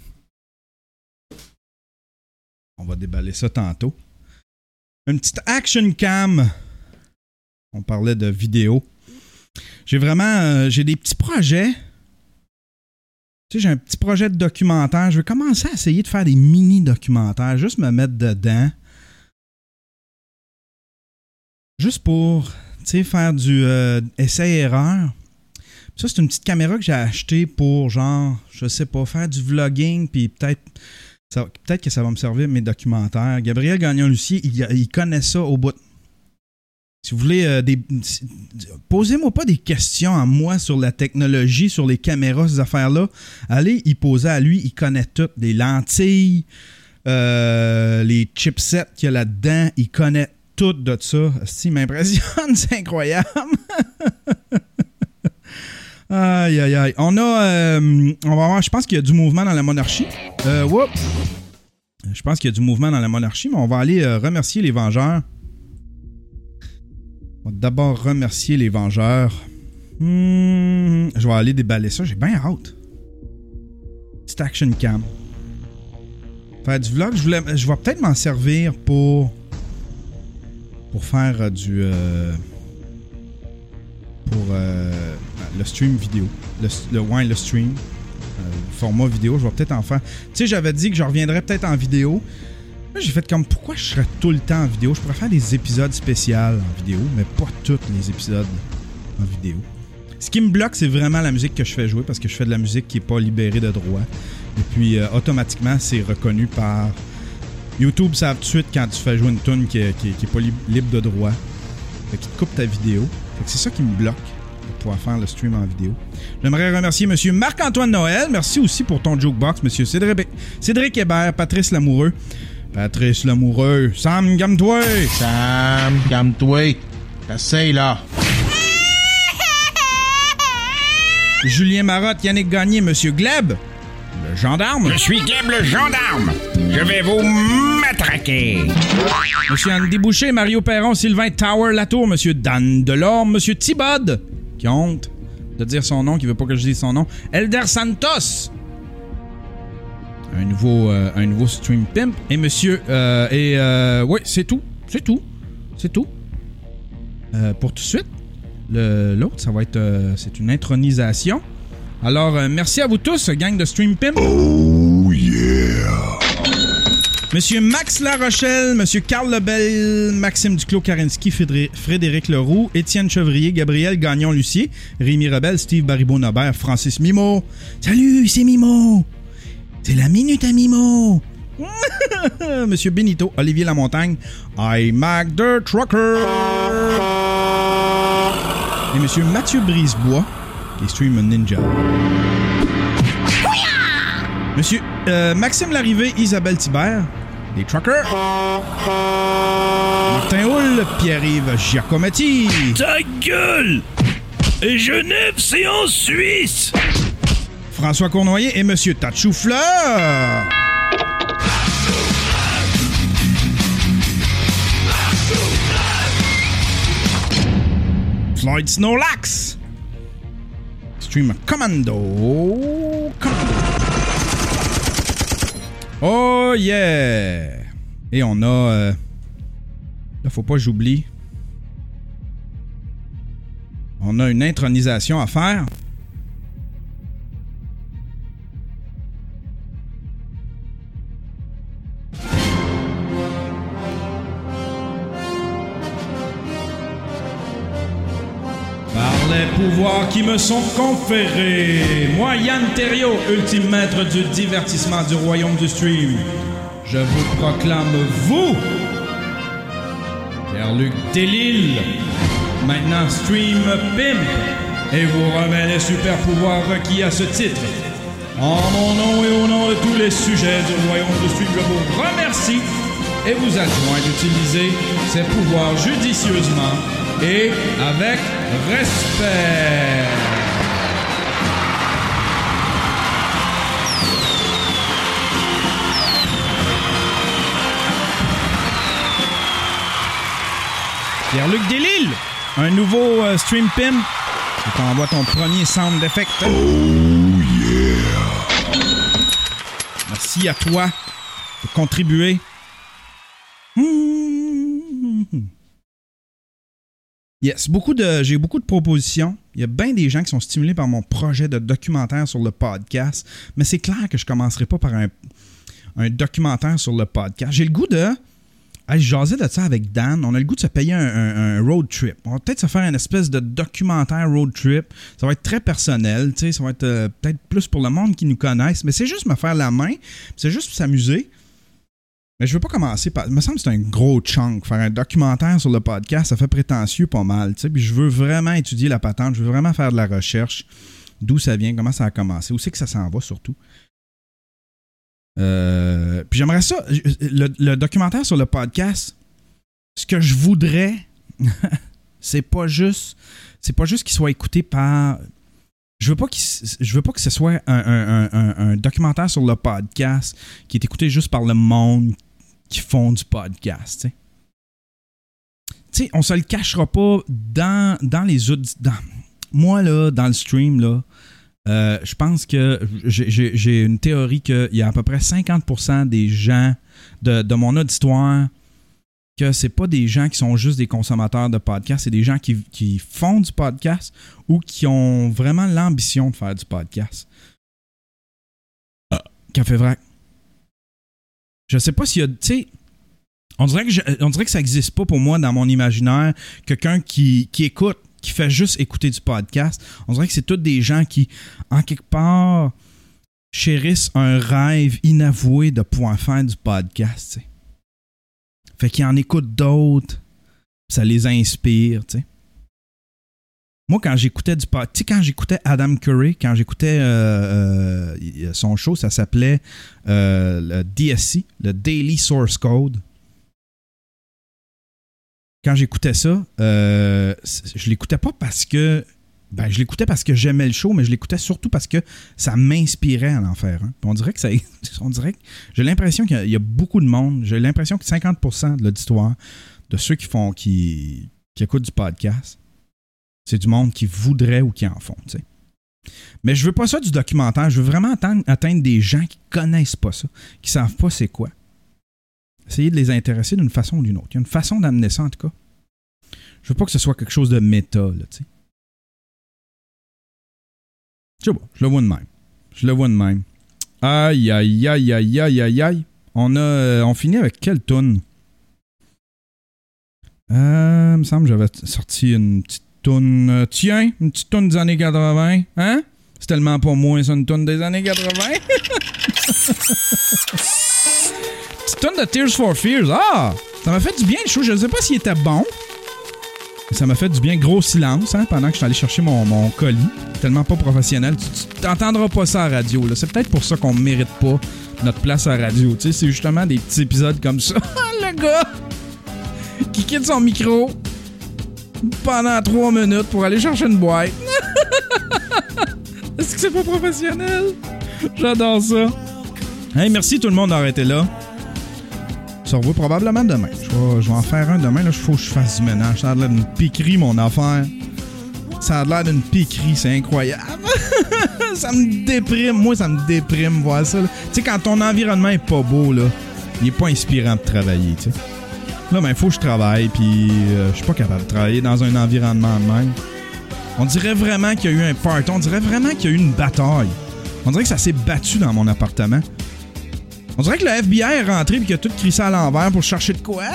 On va déballer ça tantôt. Une petite Action Cam. On parlait de vidéo. J'ai des petits projets. Tu sais, j'ai un petit projet de documentaire. Je vais commencer à essayer de faire des mini-documentaires. Juste me mettre dedans. Juste pour, tu sais, faire du essai-erreur. Ça, c'est une petite caméra que j'ai achetée pour, genre, je sais pas, faire du vlogging, puis peut-être que ça va me servir mes documentaires. Gabriel Gagnon-Lucier, il connaît ça au bout. Si vous voulez, posez-moi pas des questions à moi sur la technologie, sur les caméras, ces affaires-là. Allez y poser à lui, il connaît tout. Les lentilles, les chipsets qu'il y a là-dedans, il connaît tout de ça. Il m'impressionne, c'est incroyable. Aïe, aïe, aïe. On va voir, je pense qu'il y a du mouvement dans la monarchie. Je pense qu'il y a du mouvement dans la monarchie, mais on va aller remercier les Vengeurs. On va d'abord remercier les Vengeurs. Je vais aller déballer ça, j'ai bien hâte. Petite Action Cam. Faire du vlog, je vais peut-être m'en servir pour faire du... le stream vidéo. Le stream. Format vidéo, je vais peut-être en faire. Tu sais, j'avais dit que je reviendrais peut-être en vidéo. Là, j'ai fait comme pourquoi je serais tout le temps en vidéo. Je pourrais faire des épisodes spéciaux en vidéo, mais pas tous les épisodes en vidéo. Ce qui me bloque, c'est vraiment la musique que je fais jouer parce que je fais de la musique qui n'est pas libérée de droit. Et puis, automatiquement, c'est reconnu par YouTube. Ça tout de suite quand tu fais jouer une tune qui est pas libre de droit. Fait qu'il te coupe ta vidéo. Fait que c'est ça qui me bloque de pouvoir faire le stream en vidéo. J'aimerais remercier M. Marc-Antoine Noël. Merci aussi pour ton jukebox, M. Cédric Hébert, Patrice Lamoureux, Patrice l'amoureux. Sam, calme-toi. Sam, calme-toi. T'essayes, là. Julien Marotte, Yannick Gagné, Monsieur Gleb, le gendarme. Je suis Gleb le gendarme. Je vais vous matraquer. Monsieur Andy Boucher, Mario Perron, Sylvain Tower Latour, Monsieur Dan Delorme, Monsieur Thibod, qui a honte de dire son nom, qui veut pas que je dise son nom, Elder Santos, un nouveau Stream Pimp, et Monsieur ouais, c'est tout. Pour tout de suite. L'autre, ça va être c'est une intronisation. Alors, merci à vous tous, gang de Stream Pimp. Oh yeah! Monsieur Max Larochelle, Monsieur Carl Lebel, Maxime Duclos-Karinski, Frédéric Leroux, Étienne Chevrier, Gabriel Gagnon-Lucier, Rémi Rebelle, Steve Baribeau-Nobert, Francis Mimo. Salut, c'est Mimo! C'est la minute à Mimo! Monsieur Benito, Olivier Lamontagne, iMac the Trucker! Et Monsieur Mathieu Brisebois, qui est Stream Ninja. Monsieur Maxime Larrivée, Isabelle Thibert, des Truckers. Martin Houle, Pierre-Yves Giacometti. Ta gueule! Et Genève, c'est en Suisse! François Cournoyer et Monsieur Tachoufleur. Floyd Snowlax. Stream Commando. Oh yeah! Et on a... là, faut pas que j'oublie. On a une intronisation à faire. Les pouvoirs qui me sont conférés. Moi, Yann Thériault, ultime maître du divertissement du royaume du stream. Je vous proclame, vous, Pierre-Luc Delisle, maintenant Stream Pimp, et vous remets les super pouvoirs requis à ce titre. En mon nom et au nom de tous les sujets du royaume du stream, je vous remercie et vous adjoins d'utiliser ces pouvoirs judicieusement et avec respect. Pierre-Luc Delisle, un nouveau Stream Pimp. Tu t'envoies ton premier sound effect. Oh yeah! Merci à toi de contribuer. Yes, j'ai beaucoup de propositions. Il y a bien des gens qui sont stimulés par mon projet de documentaire sur le podcast. Mais c'est clair que je ne commencerai pas par un documentaire sur le podcast. J'ai le goût de... je jasais de ça avec Dan. On a le goût de se payer un road trip. On va peut-être se faire une espèce de documentaire road trip. Ça va être très personnel. Ça va être peut-être plus pour le monde qui nous connaisse. Mais c'est juste me faire la main. C'est juste pour s'amuser. Mais je veux pas commencer par... Il me semble que c'est un gros chunk. Faire un documentaire sur le podcast, ça fait prétentieux pas mal. Puis je veux vraiment étudier la patente. Je veux vraiment faire de la recherche. D'où ça vient, comment ça a commencé. Où c'est que ça s'en va, surtout. Puis j'aimerais ça... Le documentaire sur le podcast, ce que je voudrais, c'est pas juste qu'il soit écouté par... Je veux pas que ce soit un documentaire sur le podcast qui est écouté juste par le monde qui font du podcast. Tu sais, on se le cachera pas dans les autres... Moi, là, dans le stream, là, je pense que j'ai une théorie qu'il y a à peu près 50% des gens de mon auditoire que c'est pas des gens qui sont juste des consommateurs de podcasts, c'est des gens qui font du podcast ou qui ont vraiment l'ambition de faire du podcast. Café Vrac. Je sais pas s'il y a... Tu sais, on dirait que ça n'existe pas pour moi dans mon imaginaire. Quelqu'un qui écoute, qui fait juste écouter du podcast. On dirait que c'est tous des gens qui, en quelque part, chérissent un rêve inavoué de pouvoir faire du podcast, tu sais. Fait qu'ils en écoutent d'autres, ça les inspire, tu sais. Moi, quand j'écoutais quand j'écoutais Adam Curry, quand j'écoutais son show, ça s'appelait le DSC, le Daily Source Code. Quand j'écoutais ça, je l'écoutais pas parce que... je l'écoutais parce que j'aimais le show, mais je l'écoutais surtout parce que ça m'inspirait à en faire. Hein. On dirait que j'ai l'impression qu'il y a beaucoup de monde. J'ai l'impression que 50% de l'auditoire, de ceux qui écoutent du podcast, c'est du monde qui voudrait ou qui en font. T'sais. Mais je veux pas ça du documentaire. Je veux vraiment atteindre des gens qui connaissent pas ça, qui savent pas c'est quoi. Essayer de les intéresser d'une façon ou d'une autre. Il y a une façon d'amener ça, en tout cas. Je veux pas que ce soit quelque chose de méta, là, tu sais. Je sais pas, je le vois de même. Aïe, aïe, aïe, aïe, aïe, aïe, aïe. On finit avec quelle toune? Il me semble que j'avais sorti une petite toune. Tiens, une petite toune des années 80. Hein? C'est tellement pas moi, ça, une toune des années 80. Petite toune de Tears for Fears. Ah! Ça m'a fait du bien le show. Je ne sais pas s'il était bon. Ça m'a fait du bien. Gros silence pendant que je suis allé chercher mon colis. Tellement pas professionnel. Tu t'entendras pas ça à la radio. Là. C'est peut-être pour ça qu'on ne mérite pas notre place à la radio. Tu sais, c'est justement des petits épisodes comme ça. Le gars qui quitte son micro pendant 3 minutes pour aller chercher une boîte. Est-ce que c'est pas professionnel? J'adore ça. Hey, merci tout le monde d'avoir été là. On se revoit probablement demain. Je vais en faire un demain. Il faut que je fasse du ménage. Ça a l'air d'une piquerie, mon affaire. Ça a l'air d'une piquerie. C'est incroyable. Ça me déprime. Moi, ça me déprime voir ça. Tu sais, quand ton environnement est pas beau, là, il est pas inspirant de travailler. T'sais. Là, il faut que je travaille. Puis, je suis pas capable de travailler dans un environnement de même. On dirait vraiment qu'il y a eu un party. On dirait vraiment qu'il y a eu une bataille. On dirait que ça s'est battu dans mon appartement. On dirait que le FBI est rentré et qu'il a tout crissé à l'envers pour chercher de quoi.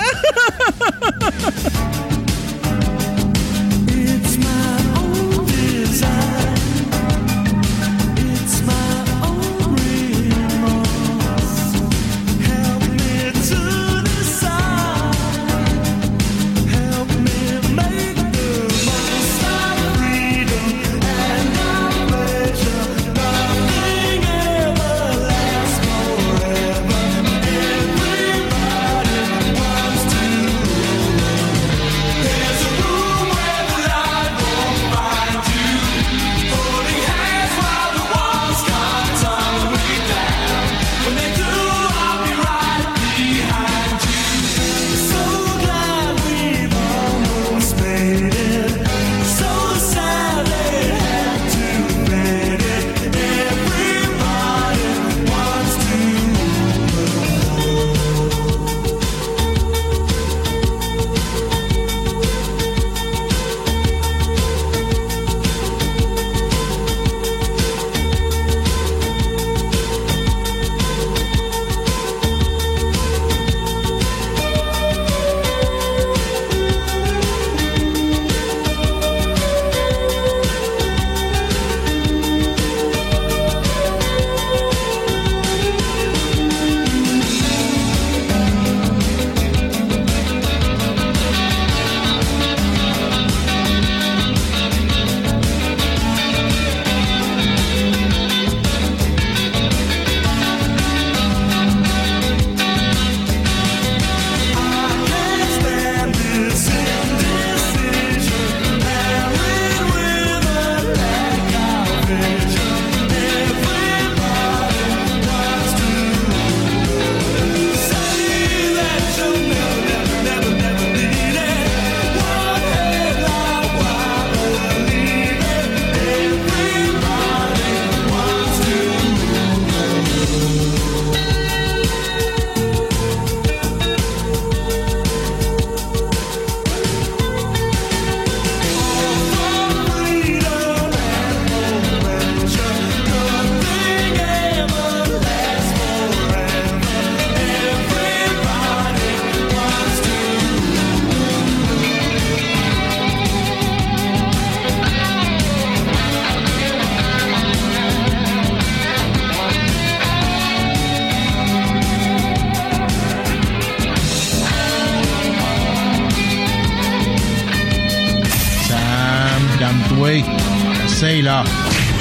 Calme-toi. Essaye, là.